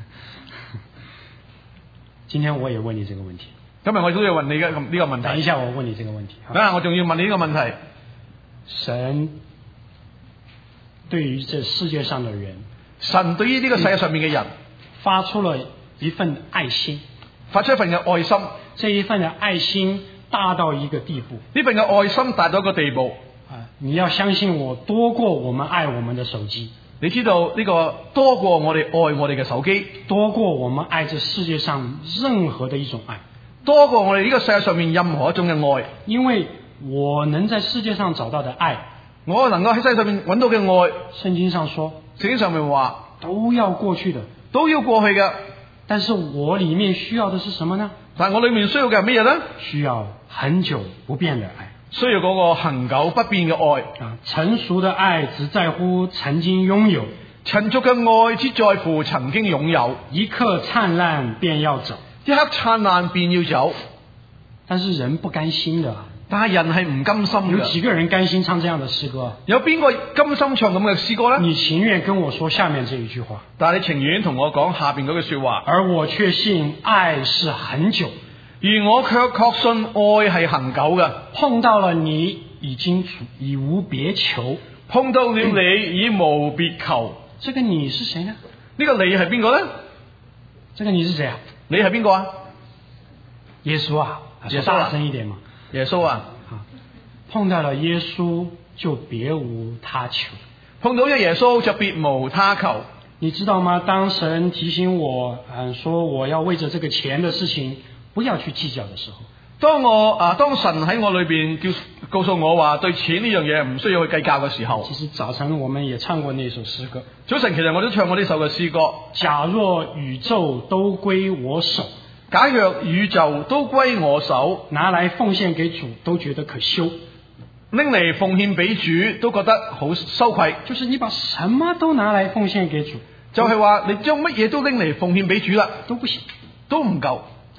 今天我也問你這個問題。 今日我都要問你呢個問題。 等一下我問你這個問題。 我仲要問你呢個問題。 神對於這世界上的人， 神對於呢個世界上面嘅人， 發出了一份愛心， 發出一份嘅愛心。 這一份嘅愛心大到一個地步， 呢份嘅愛心大到一個地步。 你要相信我，多過我們愛我們的手機。 你知道呢個多過我哋愛我哋嘅手機， 多過我們愛這世界上任何的一種愛， 多過我哋呢個世界上面任何一種嘅愛。 因為我能在世界上找到的愛， 我能夠喺世界上面揾到嘅愛， 聖經上說， 聖經上面話都要過去的， 都要過去嘅。 但是我裏面需要的是什麼呢？ 但我裏面需要嘅係乜嘢呢？ 需要很久不變的愛， 需要嗰個恒久不變嘅愛。 成熟的愛只在乎曾經擁有， 成熟嘅愛只在乎曾經擁有。 一刻燦爛便要走， 一刻燦爛便要走。 但是人不甘心的， 但係人係唔甘心嘅。 有幾個人甘心唱這樣的詩歌？ 有邊個甘心唱咁嘅詩歌呢？ 你情願跟我說下面這一句話， 但係你情願同我講下邊嗰句說話， 而我卻信愛是很久， 而我卻確信愛係恒久嘅。 碰到了你已無別求， 碰到了你已無別求。 這個你是誰呢？ 呢個你係邊個呢？ 這個你是誰啊？ 你係邊個啊？ 耶穌啊！說大聲一點嘛！ 耶穌啊！ 碰到了耶穌就別無他求， 碰到咗耶穌就別無他求。 你知道嗎？當神提醒我，說我要為着這個錢的事情不要去計較的時候， 當神喺我裏邊告訴我話對錢呢樣嘢唔需要去計較嘅時候， 其實早晨我們也唱過那首詩歌。 早晨其實我都唱過呢首嘅詩歌。 假若宇宙都歸我手， 假若宇宙都歸我手， 拿來奉獻給主都覺得可羞， 拎嚟奉獻俾主都覺得好羞愧。 就是你把什麼都拿來奉獻給主， 就係話你將乜嘢都拎嚟奉獻俾主啦， 都不行， 都唔夠。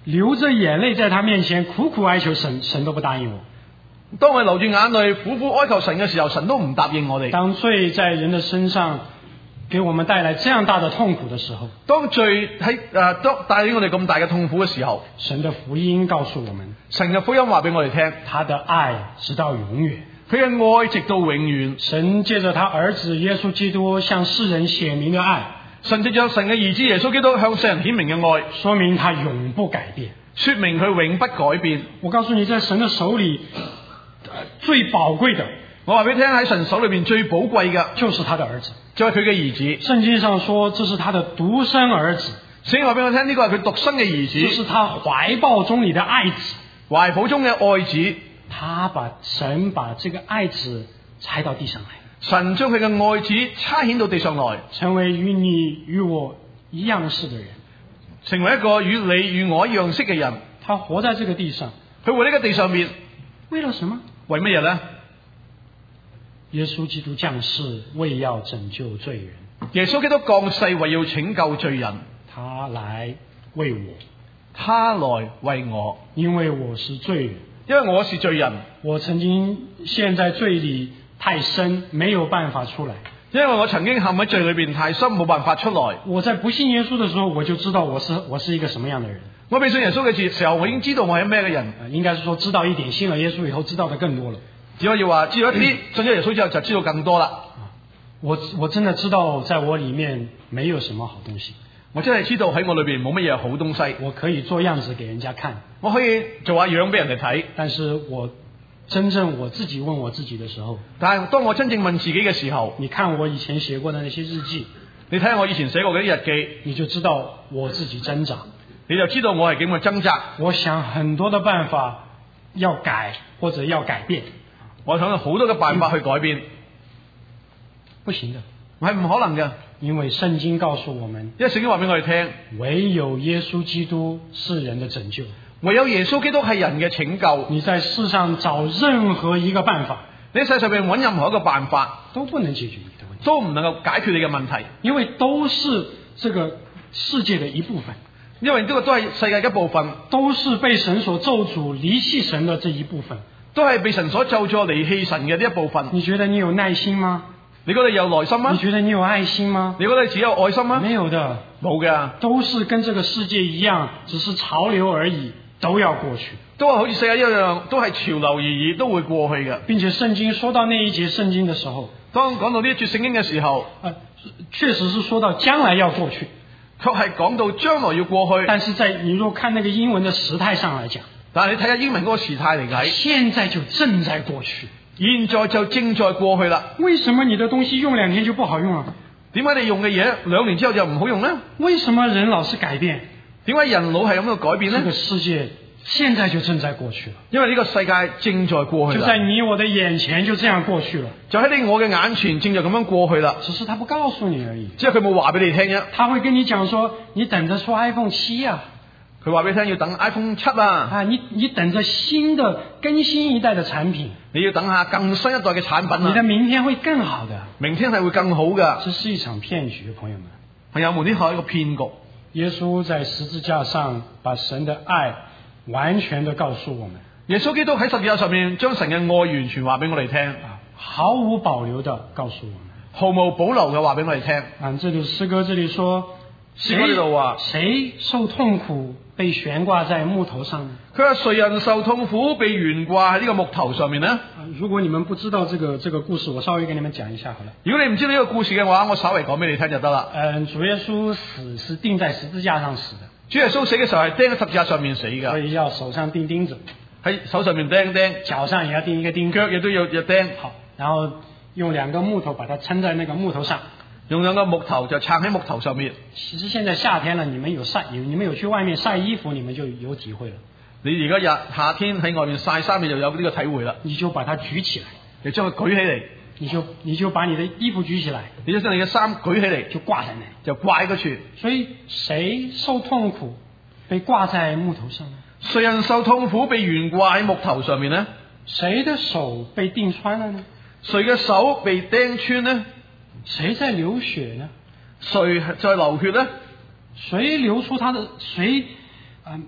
流着眼淚在他面前苦苦哀求神，神都不答應我。 當我哋流住眼淚苦苦哀求神嘅時候，神都唔答應我哋。 當罪在人的身上給我們帶來這樣大的痛苦的時候， 當罪喺帶俾我哋咁大嘅痛苦嘅時候， 神的福音告訴我們， 神嘅福音話俾我哋聽， 他的愛直到永遠， 佢嘅愛直到永遠。 神借着他兒子耶穌基督向世人顯明的愛， 神藉着神嘅兒子耶穌基督向世人顯明嘅愛， 說明他永不改變， 說明佢永不改變。 我告訴你，在神的手裏最寶貴的， 我話俾你聽，喺神手裏邊最寶貴嘅就是他的兒子， 就係佢嘅兒子。 聖經上說這是他的獨生兒子， 聖經話俾我聽，呢個係佢獨生嘅兒子， 這是他懷抱中裏的愛子， 懷抱中嘅愛子。 神把這個愛子差到地上來， 神將佢嘅愛子差遣到地上來， 成為與你與我一樣式的人， 成為一個與你與我一樣式嘅人。 他活在這個地上， 佢活喺呢個地上面， 為了什麼？ 為乜嘢呢？ 耶穌基督降世為要拯救罪人， 耶穌基督降世為要拯救罪人， 他來為我， 他來為我， 因為我是罪人， 因為我是罪人， 我曾經陷在罪裏太深，沒有辦法出來， 因為我曾經陷喺罪裏邊太深，冇辦法出來。 我在不信耶穌的時候，我就知道我是一個什麼樣的人。 我未信耶穌嘅時候，我已經知道我係咩嘅人。 應該是說知道一點，信了耶穌以後知道的更多了。 只可以話知道一啲，信咗耶穌之後就知道更多啦。 我真的知道在我裏面沒有什麼好東西。 我真係知道喺我裏邊冇乜嘢好東西。 我可以做樣子給人家看， 我可以做下樣俾人哋睇。 但是我真正我自己問我自己的時候， 但係當我真正問自己嘅時候， 你看我以前寫過的那些日記， 你睇下我以前寫過嗰啲日記， 你就知道我自己掙扎， 你就知道我係點樣掙扎。 我想很多的辦法要改或者要改變， 我想有好多嘅辦法去改變， 不行的， 係唔可能嘅。 因為聖經告訴我們， 因為聖經話俾我哋聽， 唯有耶穌基督是人的拯救， 唯有耶穌基督係人嘅拯救。 你在世上找任何一個辦法， 你喺世上邊揾任何一個辦法都不能解決你的問題， 都唔能夠解決你嘅問題， 因為都是這個世界的一部分， 因為呢個都係世界嘅一部分， 都是被神所咒詛離棄神的這一部分， 都係被神所咒詛離棄神嘅呢一部分。 你覺得你有耐心嗎？ 你覺得有耐心嗎？ 你覺得你有愛心嗎？ 你覺得你只有愛心嗎？ 沒有的， 冇嘅， 都是跟這個世界一樣，只是潮流而已，都要過去， 都係好似世界一樣，都係潮流而已，都會過去嘅。 並且聖經說到那一節聖經的時候， 當講到呢一節聖經嘅時候， 確實是說到將來要過去， 確係講到將來要過去。 但是在你若看那個英文的時態上來講， 但係你睇下英文嗰個時態嚟睇， 現在就正在過去， 現在就正在過去啦。 為什麼你的東西用2天就不好用了？ 點解你用嘅嘢2年之後就唔好用呢？ 為什麼人老是改變？ 點解人老係咁樣改變呢？ 這個世界現在就正在過去了， 因為呢個世界正在過去啦， 就在你我的眼前就這樣過去了， 就喺你我嘅眼前正在咁樣過去啦。 只是他不告訴你而已， 即係佢冇話俾你聽啫。 他會跟你講說，你等着出 iPhone 7啊， 佢話俾你聽要等 iPhone 7啊， 你等着新的更新一代的產品， 你要等下更新一代嘅產品啊， 你的明天會更好的， 明天係會更好噶。 這是一場騙局，朋友們， 朋友們，呢係一個騙局。 耶穌在十字架上把神的愛完全的告訴我們， 耶穌基督喺十字架上面將神嘅愛完全話俾我哋聽， 毫無保留的告訴我們， 毫無保留嘅話俾我哋聽。 這裏詩歌這裏說， 詩歌呢度話， 誰受痛苦被懸掛在木頭上呢？ 佢話誰人受痛苦被懸掛喺呢個木頭上面呢？ 如果你們不知道這個故事，我稍微給你們講一下好了。 如果你唔知道呢個故事嘅話，我稍微講俾你聽就得啦。 主耶穌死是釘在十字架上死的。主耶穌死嘅時候係釘喺十字架上面死噶， 所以要手上釘釘子， 喺手上面釘，腳上也要釘一個釘， 腳亦都要釘。 好，然後用2個木頭把它撐在那個木頭上， 用2個木頭就撐喺木頭上面。 其實現在夏天了，你們有去外面曬衣服，你們就有體會了。 你而家夏天喺外面曬衫，你就有呢個體會啦。 你就把它舉起來， 你將佢舉起嚟， 你就把你的衣服舉起來， 你就將你嘅衫舉起嚟， 就掛在那， 就掛喺嗰處。 所以誰受痛苦被掛在木頭上呢？ 誰人受痛苦被懸掛喺木頭上面呢？ 誰的手被釘穿了呢？ 誰嘅手被釘穿呢？ 誰在流血呢？ 誰在流血呢？ 誰流出他的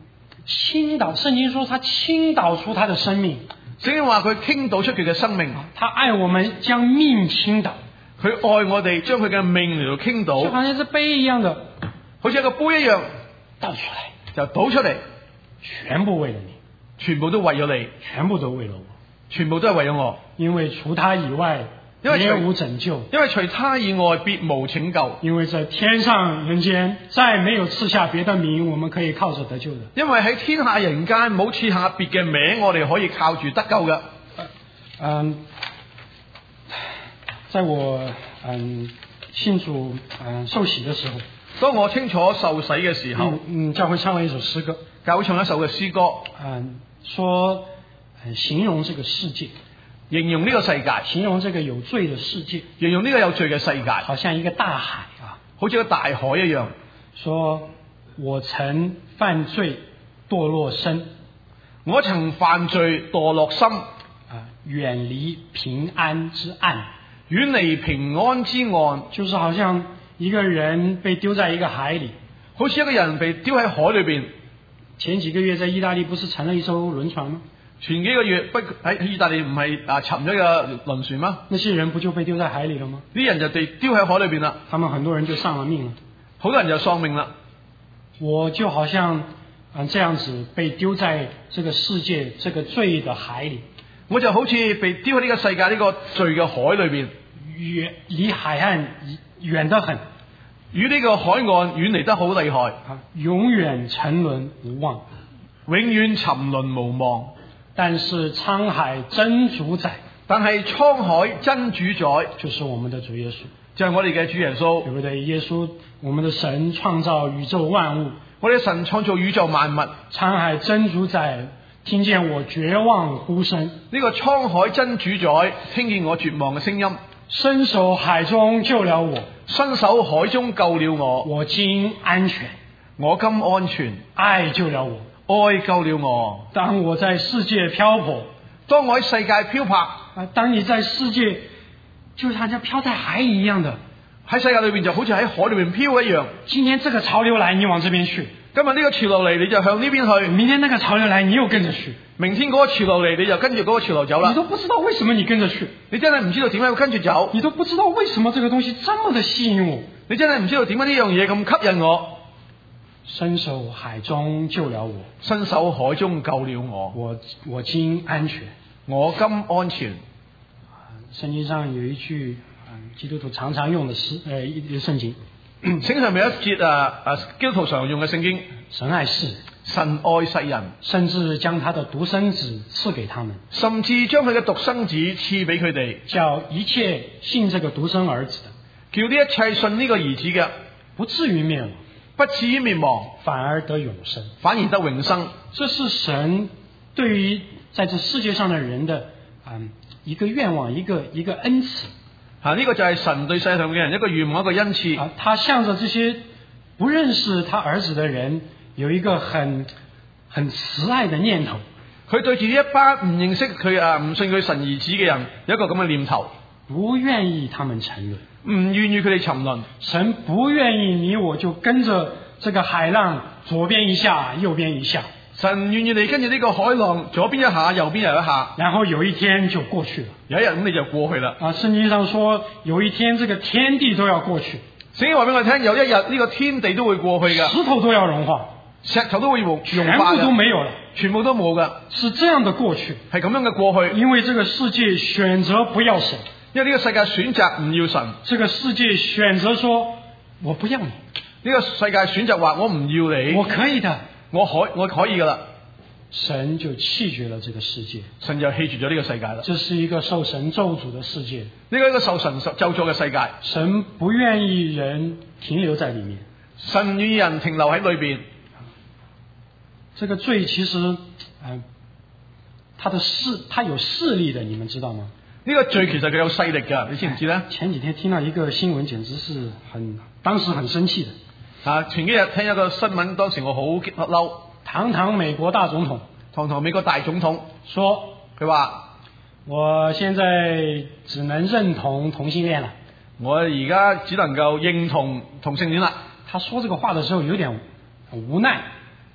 傾倒，聖經說他傾倒出他的生命。 聖經話佢傾倒出佢嘅生命。 他愛我們將命傾倒。 佢愛我哋將佢嘅命嚟到傾倒。 就好像是杯一樣的， 好似一個杯一樣倒出嚟， 就倒出嚟， 全部為了你， 全部都為咗你， 全部都為了我， 全部都係為咗我。 因為除他以外別無拯救， 因為除他以外別無拯救。 因為在天上人間再沒有賜下別的名我們可以靠着得救的。 因為喺天下人間冇賜下別嘅名我哋可以靠住得救嘅。 在我信主受洗的時候， 當我清楚受洗嘅時候， 教會唱了一首詩歌， 教會唱一首嘅詩歌， 說形容這個世界， 形容呢個世界， 形容這個有罪的世界， 形容呢個有罪嘅世界， 好像一個大海啊， 好似個大海一樣。 說我曾犯罪墮落身， 我曾犯罪墮落心， 遠離平安之岸， 遠離平安之岸， 就是好像一個人被丟在一個海裏， 好似一個人被丟喺海裏邊。 前幾個月在意大利不是沉了一艘輪船嗎？ 前幾個月喺意大利唔係沉咗個輪船嗎？ 那些人不就被丟在海裏了嗎？ 啲人就被丟喺海裏邊啦， 他們很多人就喪了命了， 好多人就喪命啦。 我就好像這樣子被丟在這個世界這個罪的海裏， 我就好似被丟喺呢個世界呢個罪嘅海裏邊， 離海岸遠得很， 與呢個海岸遠離得好厲害， 永遠沉淪無望， 永遠沉淪無望。 但是滄海真主宰， 但係滄海真主宰， 就是我們的主耶穌， 就係我哋嘅主耶穌， 對不對？耶穌，我們的神創造宇宙萬物， 我哋嘅神創造宇宙萬物。 滄海真主宰聽見我絕望呼聲， 呢個滄海真主宰聽見我絕望嘅聲音， 伸手海中救了我， 伸手海中救了我， 我今安全， 我今安全， 愛救了我， 愛救了我。 當我在世界漂泊， 當我喺世界漂泊， 當你在世界就好像漂在海裏一樣的， 喺世界裏邊就好似喺海裏邊漂一樣。 今天這個潮流來，你往這邊去， 今日呢個潮流嚟，你就向呢邊去； 明天那個潮流來，你又跟着去； 明天嗰個潮流嚟，你就跟住嗰個潮流走啦。 你都不知道為什麼你跟着去， 你真係唔知道點解要跟住走， 你都不知道為什麼這個東西這麼的吸引我， 你真係唔知道點解呢樣嘢咁吸引我。 伸手海中救了我， 伸手海中救了我， 我今安全， 我今安全。 聖經上有一句基督徒常常用的聖經， 聖經上面有一節基督徒常用嘅聖經， 神愛世， 神愛世人， 甚至將他的獨生子賜給他們， 甚至將佢嘅獨生子賜俾佢哋， 叫一切信這個獨生兒子的， 叫呢一切信呢個兒子嘅， 不至於滅亡， 不至於滅亡， 反而得永生， 反而得永生。 這是神對於在這世界上的人的一個願望，一個恩賜。 呢個就係神對世上嘅人一個願望，一個恩賜。 他向着這些不認識他兒子的人有一個很慈愛的念頭。 佢對住一班唔認識佢唔信佢神兒子嘅人有一個咁嘅念頭， 不願意他們沉淪， 唔願意佢哋沉淪。 神不願意你我就跟着這個海浪左邊一下右邊一下， 神願意你跟住呢個海浪左邊一下右邊又一下， 然後有一天就過去了， 有一日咁你就過去啦。 聖經上說有一天這個天地都要過去， 聖經話俾我聽有一日呢個天地都會過去嘅， 石頭都要融化， 石頭都會融化， 全部都沒有了， 全部都冇噶， 是這樣的過去， 係咁樣嘅過去。 因為這個世界選擇不要神， 因為呢個世界選擇唔要神， 這個世界選擇說我不要你， 呢個世界選擇話我唔要你， 我可以的， 我可以噶啦。 神就棄絕了這個世界， 神就棄絕咗呢個世界啦。 這是一個受神咒詛的世界， 呢個一個受神咒詛嘅世界。 神不願意人停留在裏面， 神願意人停留喺裏邊。 這個罪其實它有勢力的，你們知道嗎？ 呢個罪其實佢有勢力㗎，你知唔知咧？ 前幾天聽到一個新聞，簡直是當時很生氣的。 前幾日聽一個新聞，當時我好嬲。 堂堂美國大總統， 美國大總統說佢話： 我現在只能認同同性戀了。 我而家只能夠認同同性戀啦。 他說這個話的時候有點無奈。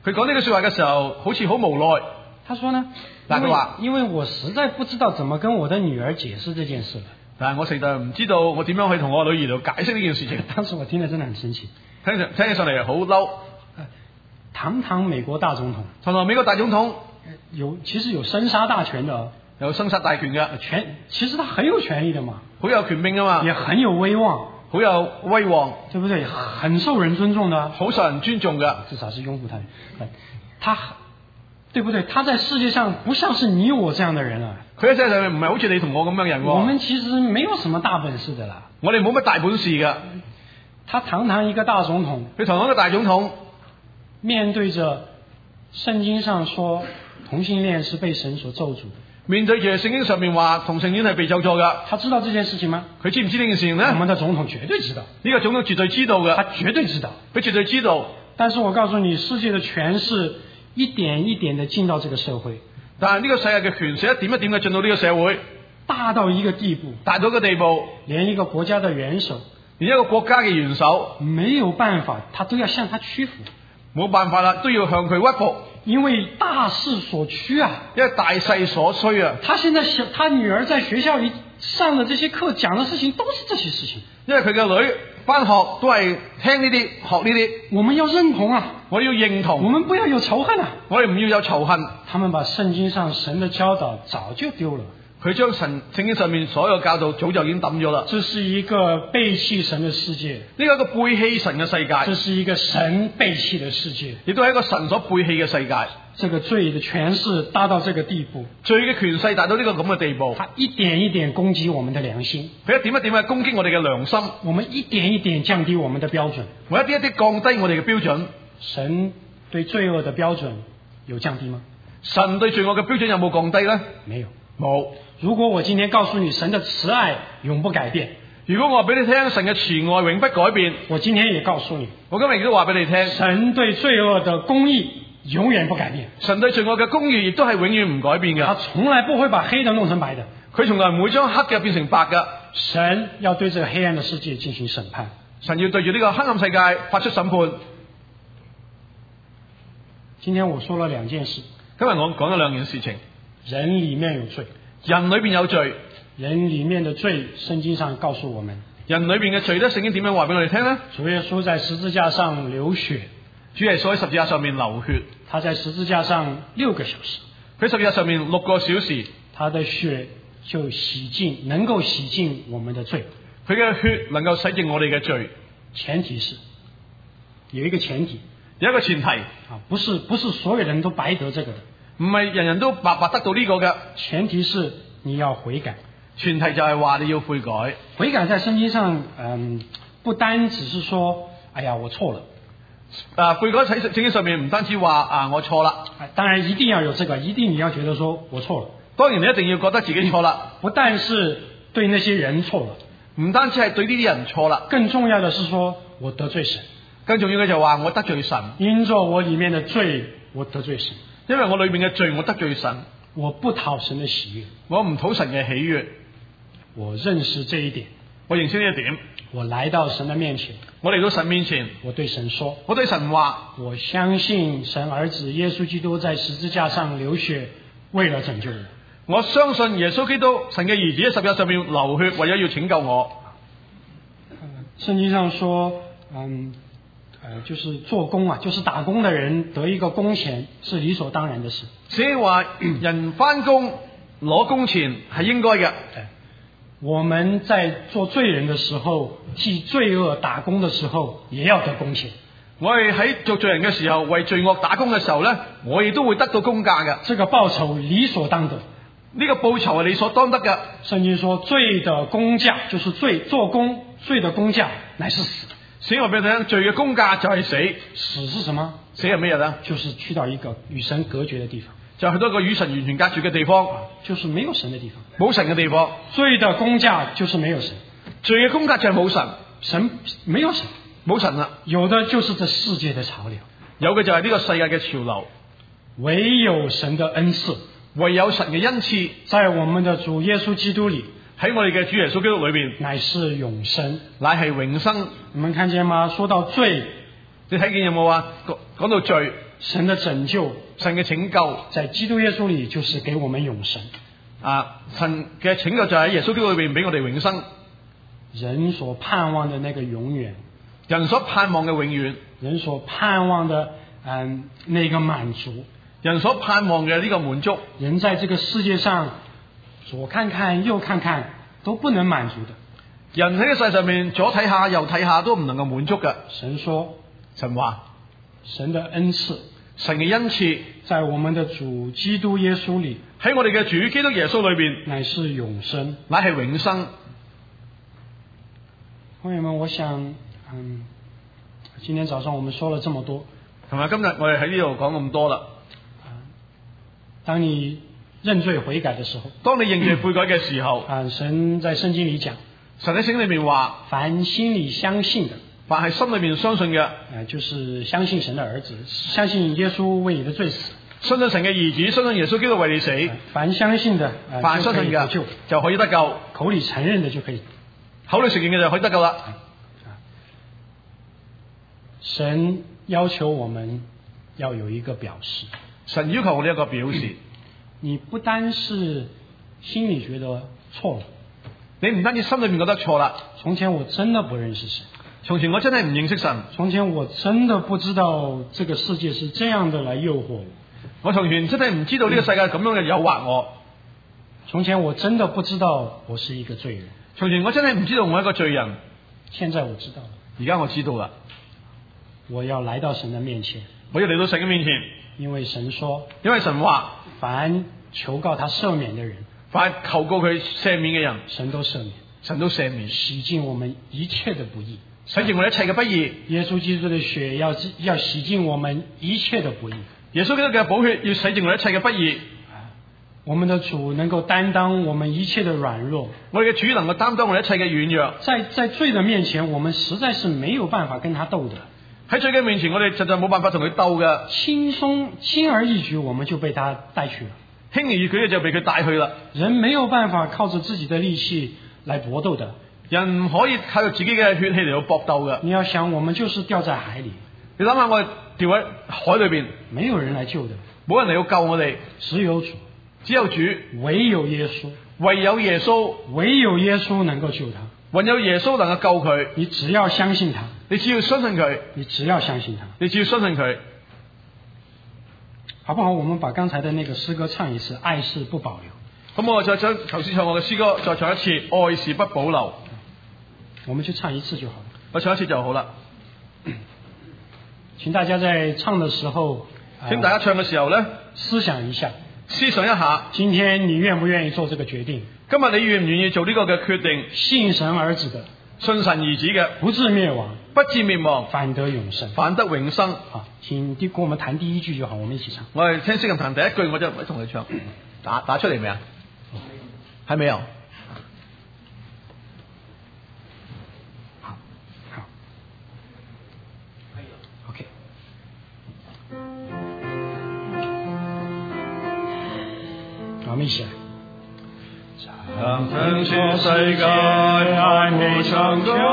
佢講呢句說話嘅時候，好似好無奈。 他說呢，因為我實在不知道怎麼跟我的女兒解釋這件事了。但係我實在唔知道我點樣去同我女兒嚟解釋呢件事情。當時我聽得真係很生氣，聽起上嚟好嬲。堂美國大總統，堂美國大總統其實有生殺大權的，有生殺大權嘅其實他很有權力的嘛，好有權柄啊嘛，也很有威望，好有威望，對不對？很受人尊重的，好受人尊重嘅，至少是擁護他。對不對？他在世界上不像是你我這樣的人啊。佢喺世界上面唔係好似你同我咁樣人。我們其實沒有什麼大本事的啦。我哋冇乜大本事㗎。他堂一個大總統，佢堂一個大總統，面對着聖經上說同性戀是被神所咒詛的，面對住聖經上面話同性戀係被咒詛㗎。他知道這件事情嗎？佢知唔知呢件事情呢？我們的總統絕對知道。呢個總統絕對知道嘅。他絕對知道。佢絕對知道。但是我告訴你，世界的權勢一點一點的進到這個社會，但係呢個世界嘅權勢一點一點嘅進到呢個社會，大到一個地步，大到一個地步，連一個國家的元首，連一個國家嘅元首，沒有辦法，他都要向他屈服，冇辦法啦，都要向佢屈服，因為大勢所趨啊，因為大勢所趨啊。他現在他女兒在學校裏上的這些課，講的事情都是這些事情，因為佢嘅女返學都係聽呢啲，學呢啲。我們要認同啊，我哋要認同，我們不要有仇恨啊，我哋唔要有仇恨。他們把聖經上神的教導早就丟了，佢將聖經上面所有教導早就已經抌咗啦。這是一個背棄神的世界，呢個係一個背棄神嘅世界，這是一個神背棄的世界，亦都係一個神所背棄嘅世界。這個罪的權勢大到這個地步，罪嘅權勢大到呢個咁嘅地步，它一點一點攻擊我們的良心，佢一點一點嘅攻擊我哋嘅良心，我們一點一點降低我們的標準，我一啲一啲降低我哋嘅標準。神對罪惡的標準有降低嗎？神對罪惡嘅標準有冇降低呢？沒有，冇。如果我今天告訴你神的慈愛永不改變，如果我話俾你聽神嘅慈愛永不改變，我今天也告訴你，我今日亦都話俾你聽，神對罪惡的公義永遠不改變，神對罪惡嘅公義亦都係永遠唔改變嘅。他從來不會把黑的弄成白的，佢從來唔會將黑嘅變成白嘅。神要對這個黑暗的世界進行審判，神要對住呢個黑暗世界發出審判。今天我說了兩件事，今日我講咗兩件事情。人裏面有罪，人裏邊有罪，人裏面的罪，聖經上告訴我們，人裏邊嘅罪咧，聖經點樣話俾我哋聽呢？主耶穌在十字架上流血，主耶穌喺十字架上面流血，他在十字架上6個小時，佢十字架上面6個小時，他的血就洗淨，能夠洗淨我們的罪，佢嘅血能夠洗淨我哋嘅罪。前提是有一個前提，有一個前提啊，不是所有人都白得這個的，唔係人人都白白得到呢個嘅。前提是你要悔改，前提就係話你要悔改。悔改在聖經上，不單只是說，哎呀我錯了，悔改喺聖經上面唔單止話我錯啦，當然一定要有這個，一定你要覺得說我錯了，當然你一定要覺得自己錯啦，不但是對那些人錯了，唔單止係對呢啲人錯啦，更重要的是說我得罪神。更重要嘅就話我得罪神，因着我裏面的罪，我得罪神，因為我裏面嘅罪，我得罪神，我不討神的喜悅，我唔討神嘅喜悅。我認識這一點，我認識呢一點，我來到神的面前，我嚟到神面前，我對神說，我對神話，我相信神兒子耶穌基督在十字架上流血，為了拯救我。我相信耶穌基督神嘅兒子喺十字架上面流血，為咗要拯救我。聖經上說，就是做工啊，就是打工的人得一個工錢是理所當然的事。所以話人返工攞工錢係應該嘅。我們在做罪人的時候，替罪惡打工的時候，也要得工錢。我哋喺做罪人嘅時候，為罪惡打工嘅時候呢，我亦都會得到工價嘅。這個報酬理所當得，呢個報酬係理所當得嘅。聖經說罪的工價就是罪，做工罪的工價乃是死。所以我俾你聽，罪嘅工價就係死。死是什麼？死係咩嘢呢？就是去到一個與神隔絕嘅地方，就去到一個與神完全隔絕嘅地方，就是沒有神嘅地方，冇神嘅地方。罪的工價就是沒有神，罪嘅工價就係冇神，神沒有神，冇神啦。有的就是這世界的潮流，有嘅就係呢個世界嘅潮流。唯有神的恩賜，唯有神嘅恩賜，在我們的主耶穌基督裏，喺我哋嘅主耶穌基督裏邊，乃是永生，乃係永生。你們看見嗎？說到罪， 你睇見有冇啊？講到罪， 神的拯救， 神嘅拯救， 在基督耶穌裏就是給我們永生。 神嘅拯救就喺耶穌基督裏邊俾我哋永生。 人所盼望的那個永遠， 人所盼望嘅永遠， 人所盼望的那個滿足， 人所盼望嘅呢個滿足， 人在這個世界上左看看右看看都不能滿足的。 人喺呢個世上面左睇下右睇下都唔能夠滿足嘅。 神說， 神話， 神的恩賜， 神嘅恩賜，在我們的主基督耶穌裏， 喺我哋嘅主基督耶穌裏邊， 乃是永生， 乃係永生。 朋友們，我想，今天早上我們說了這麼多， 同埋今日我哋喺呢度講咁多啦。 當你認罪悔改的時候， 當你認罪悔改嘅時候， 神在聖經裏講， 神喺聖經裏面話， 凡心裏相信的， 凡係心裏面相信嘅， 就是相信神的兒子，相信耶穌為你的罪死， 相信神嘅兒子，相信耶穌基督為你死。 凡相信的， 凡相信嘅就可以得救， 口裏承認的就可以， 口裏承認嘅就可以得救啦。 神要求我們要有一個表示， 神要求我哋一個表示， 你不單是心裏覺得錯了， 你唔單止心裏面覺得錯啦。 從前我真的不認識神， 從前我真係唔認識神， 從前我真的不知道這個世界是這樣的來誘惑我， 我從前真係唔知道呢個世界咁樣嘅誘惑我， 從前我真的不知道我是一個罪人， 從前我真係唔知道我係一個罪人， 現在我知道了， 而家我知道啦。 我要來到神的面前， 我要嚟到神嘅面前， 因為神說， 因為神話， 凡求告他赦免的人， 凡求告佢赦免嘅人， 神都赦免， 神都赦免， 洗淨我們一切的不義， 洗淨我哋一切嘅不義。 耶穌基督的血要洗淨我們一切的不義， 耶穌基督嘅寶血要洗淨我哋一切嘅不義。 我們的主能夠擔當我們一切的軟弱， 我哋嘅主能夠擔當我哋一切嘅軟弱。 在罪的面前，我們實在是沒有辦法跟他鬥的。 喺罪嘅面前，我哋實在冇辦法同佢鬥嘅。 輕而易舉，我們就被他帶去了。 輕而易舉嘅就被佢帶去啦。 人沒有辦法靠着自己的力氣來搏鬥的。 人唔可以靠住自己嘅血氣嚟到搏鬥嘅。 你要想，我們就是掉在海裏。 你諗下，我哋掉喺海裏邊， 沒有人來救的， 冇人嚟到救我哋， 只有主， 只有主， 唯有耶穌， 唯有耶穌， 唯有耶穌能夠救他。 唯有耶穌能夠救佢， 你只要相信他， 你只要相信佢， 你只要相信他， 你只要相信佢， 好不好？我們把剛才的那個詩歌唱一次，愛是不保留。 咁我再將頭先唱我嘅詩歌再唱一次，愛是不保留。 我們就唱一次就好了， 我唱一次就好啦。 請大家在唱的時候， 請大家唱嘅時候呢， 思想一下， 思想一下， 今天你願不願意做這個決定？ 今日你願唔願意做呢個嘅決定？ 信神兒子的， 信神兒子嘅，不至滅亡， 不至滅亡， 反得永生， 反得永生。 好，請跟我們彈第一句就好，我們一起唱。 我哋聽詩人彈第一句，我就唔同佢唱。打出嚟未啊？還沒有。 好，OK。我們一起來。 當整全世界還未長久，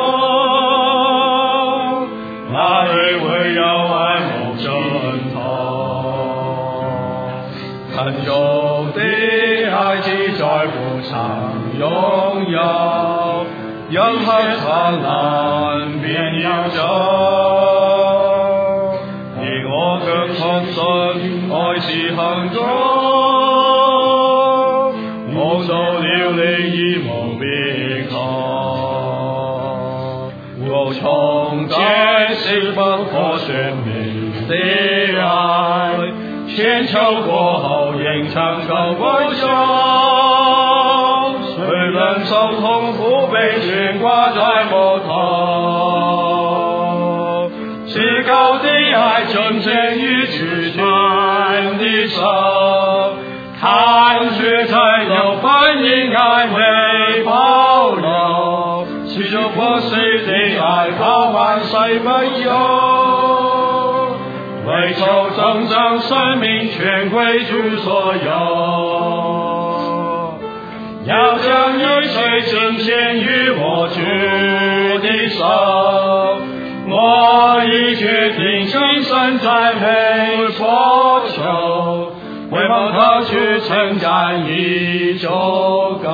那以為有愛無盡頭，貧窮的孩子在不曾擁有，任何燦爛便要走，而我卻確信愛是行動。你已無別途，無從解釋不可說明的愛，千秋過後仍長久歸宿。誰能受痛苦被懸掛在幕頭？至高的愛盡證於主權的手。看血在流，反映愛未保留，是做不死的愛，靠萬世不休。為求增長生命，全歸主所有。要將一切盡獻於我主的手，我一決定生生在為國求，為望他去承擔你救膏。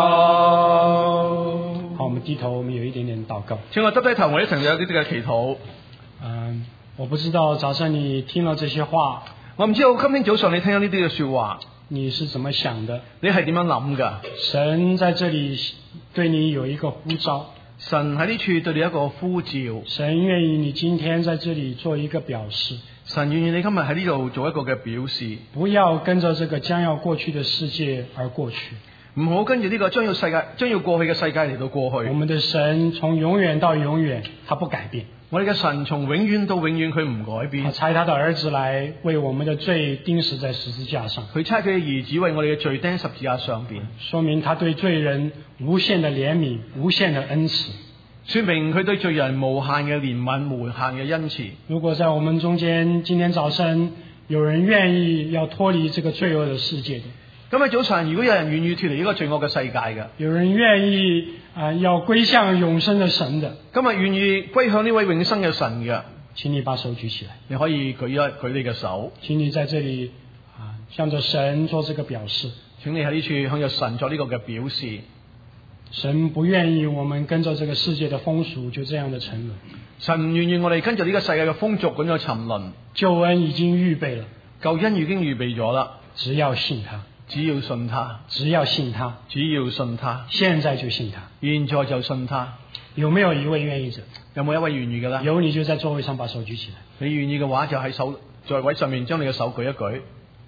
好，我們低頭，我們有一點點禱告。 請我耷低頭，我一陣有啲嘅祈禱。 我不知道早上你聽了這些話， 我唔知道今天早上你聽咗呢啲嘅說話， 你是怎麼想的？ 你係點樣諗噶？ 神在這裏對你有一個呼召， 神喺呢處對你一個呼召， 神願意你今天在這裏做一個表示， 神願意你今日喺呢度做一個嘅表示， 不要跟着這個將要過去的世界而過去， 唔好跟住呢個將要過去嘅世界嚟到過去。 我們的神從永遠到永遠，他不改變。 我哋嘅神從永遠到永遠，佢唔改變。 他差他的兒子來為我們的罪釘死在十字架上。 佢差佢嘅兒子為我哋嘅罪釘十字架上邊， 說明他對罪人無限的憐憫，無限的恩慈。 說明佢對罪人無限嘅憐憫，無限嘅恩慈。 如果在我們中間今天早晨有人願意要脫離這個罪惡的世界的， 今日早晨如果有人願意脫離呢個罪惡嘅世界嘅， 有人願意要歸向永生的神的， 今日願意歸向呢位永生嘅神嘅， 請你把手舉起來。 你可以舉你嘅手， 請你在這裏向着神做這個表示。 請你喺呢處向着神作呢個嘅表示。 神不願意我們跟着這個世界的風俗就這樣的沉淪， 神唔願意我哋跟着呢個世界嘅風俗咁樣沉淪。 救恩已經預備了， 救恩已經預備咗啦， 只要信他， 只要信他， 只要信他， 只要信他， 現在就信他， 現在就信他。 有沒有一位願意者？ 有冇一位願意嘅啦？ 有，你就在座位上把手舉起來。 你願意嘅話就喺座位上面將你嘅手舉一舉。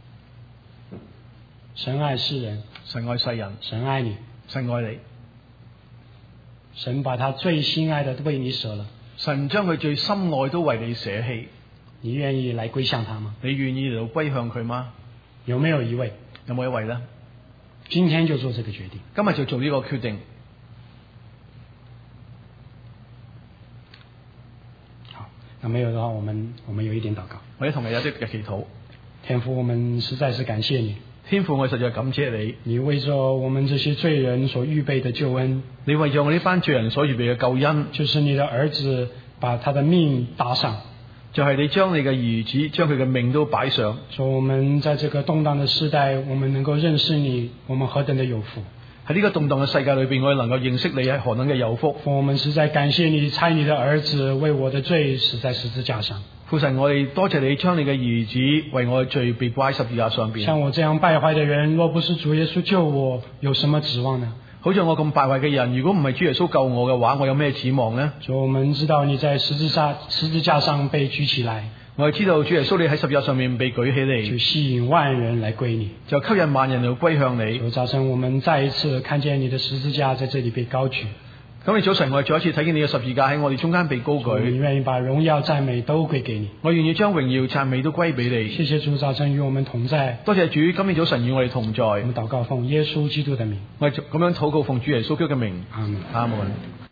神愛世人， 神愛世人， 神愛你， 神愛你。 神把他最心愛的都為你捨了， 神將佢最深愛都為你捨棄。 你願意來歸向他嗎？ 你願意嚟到歸向佢嗎？ 有沒有一位？ 有冇一位呢？ 今天就做這個決定， 今日就做呢個決定。 好，那沒有的話，我們有一點禱告。 我哋同日有啲嘅祈禱。 天父，我們實在是感謝你。 天父，我實在感謝你。 你為着我們這些罪人所預備的救恩， 你為着我呢班罪人所預備嘅救恩， 就是你的兒子把他的命搭上， 就係你將你嘅兒子將佢嘅命都擺上。 說我們在這個動盪的時代，我們能夠認識你，我們何等的有福。 喺呢個動盪嘅世界裏邊，我哋能夠認識你係何等嘅有福。 我們實在感謝你，差你的兒子為我的罪死在十字架上。 父神，我哋多謝你將你嘅兒子為我嘅罪被掛喺十字架上邊。 像我這樣敗壞的人，若不是主耶穌救我，有什麼指望呢？ 好似我咁敗壞嘅人，如果唔係主耶穌救我嘅話，我有咩指望呢？ 主，我們知道你在十字架上被舉起來， 我哋知道主耶穌你喺十字架上面被舉起嚟， 就吸引萬人來歸你， 就吸引萬人嚟歸向你。 主，早晨我們再一次看見你的十字架在這裏被高舉。 咁你早晨我哋再一次睇見你嘅十字架喺我哋中間被高舉。 你願意把榮耀讚美都歸給你， 我願意將榮耀讚美都歸俾你。 謝謝主，早晨與我們同在。 多謝主，今天早晨與我哋同在。 我們禱告奉耶穌基督的名。 我哋咁樣禱告奉主耶穌基督嘅名。 阿門。 阿門。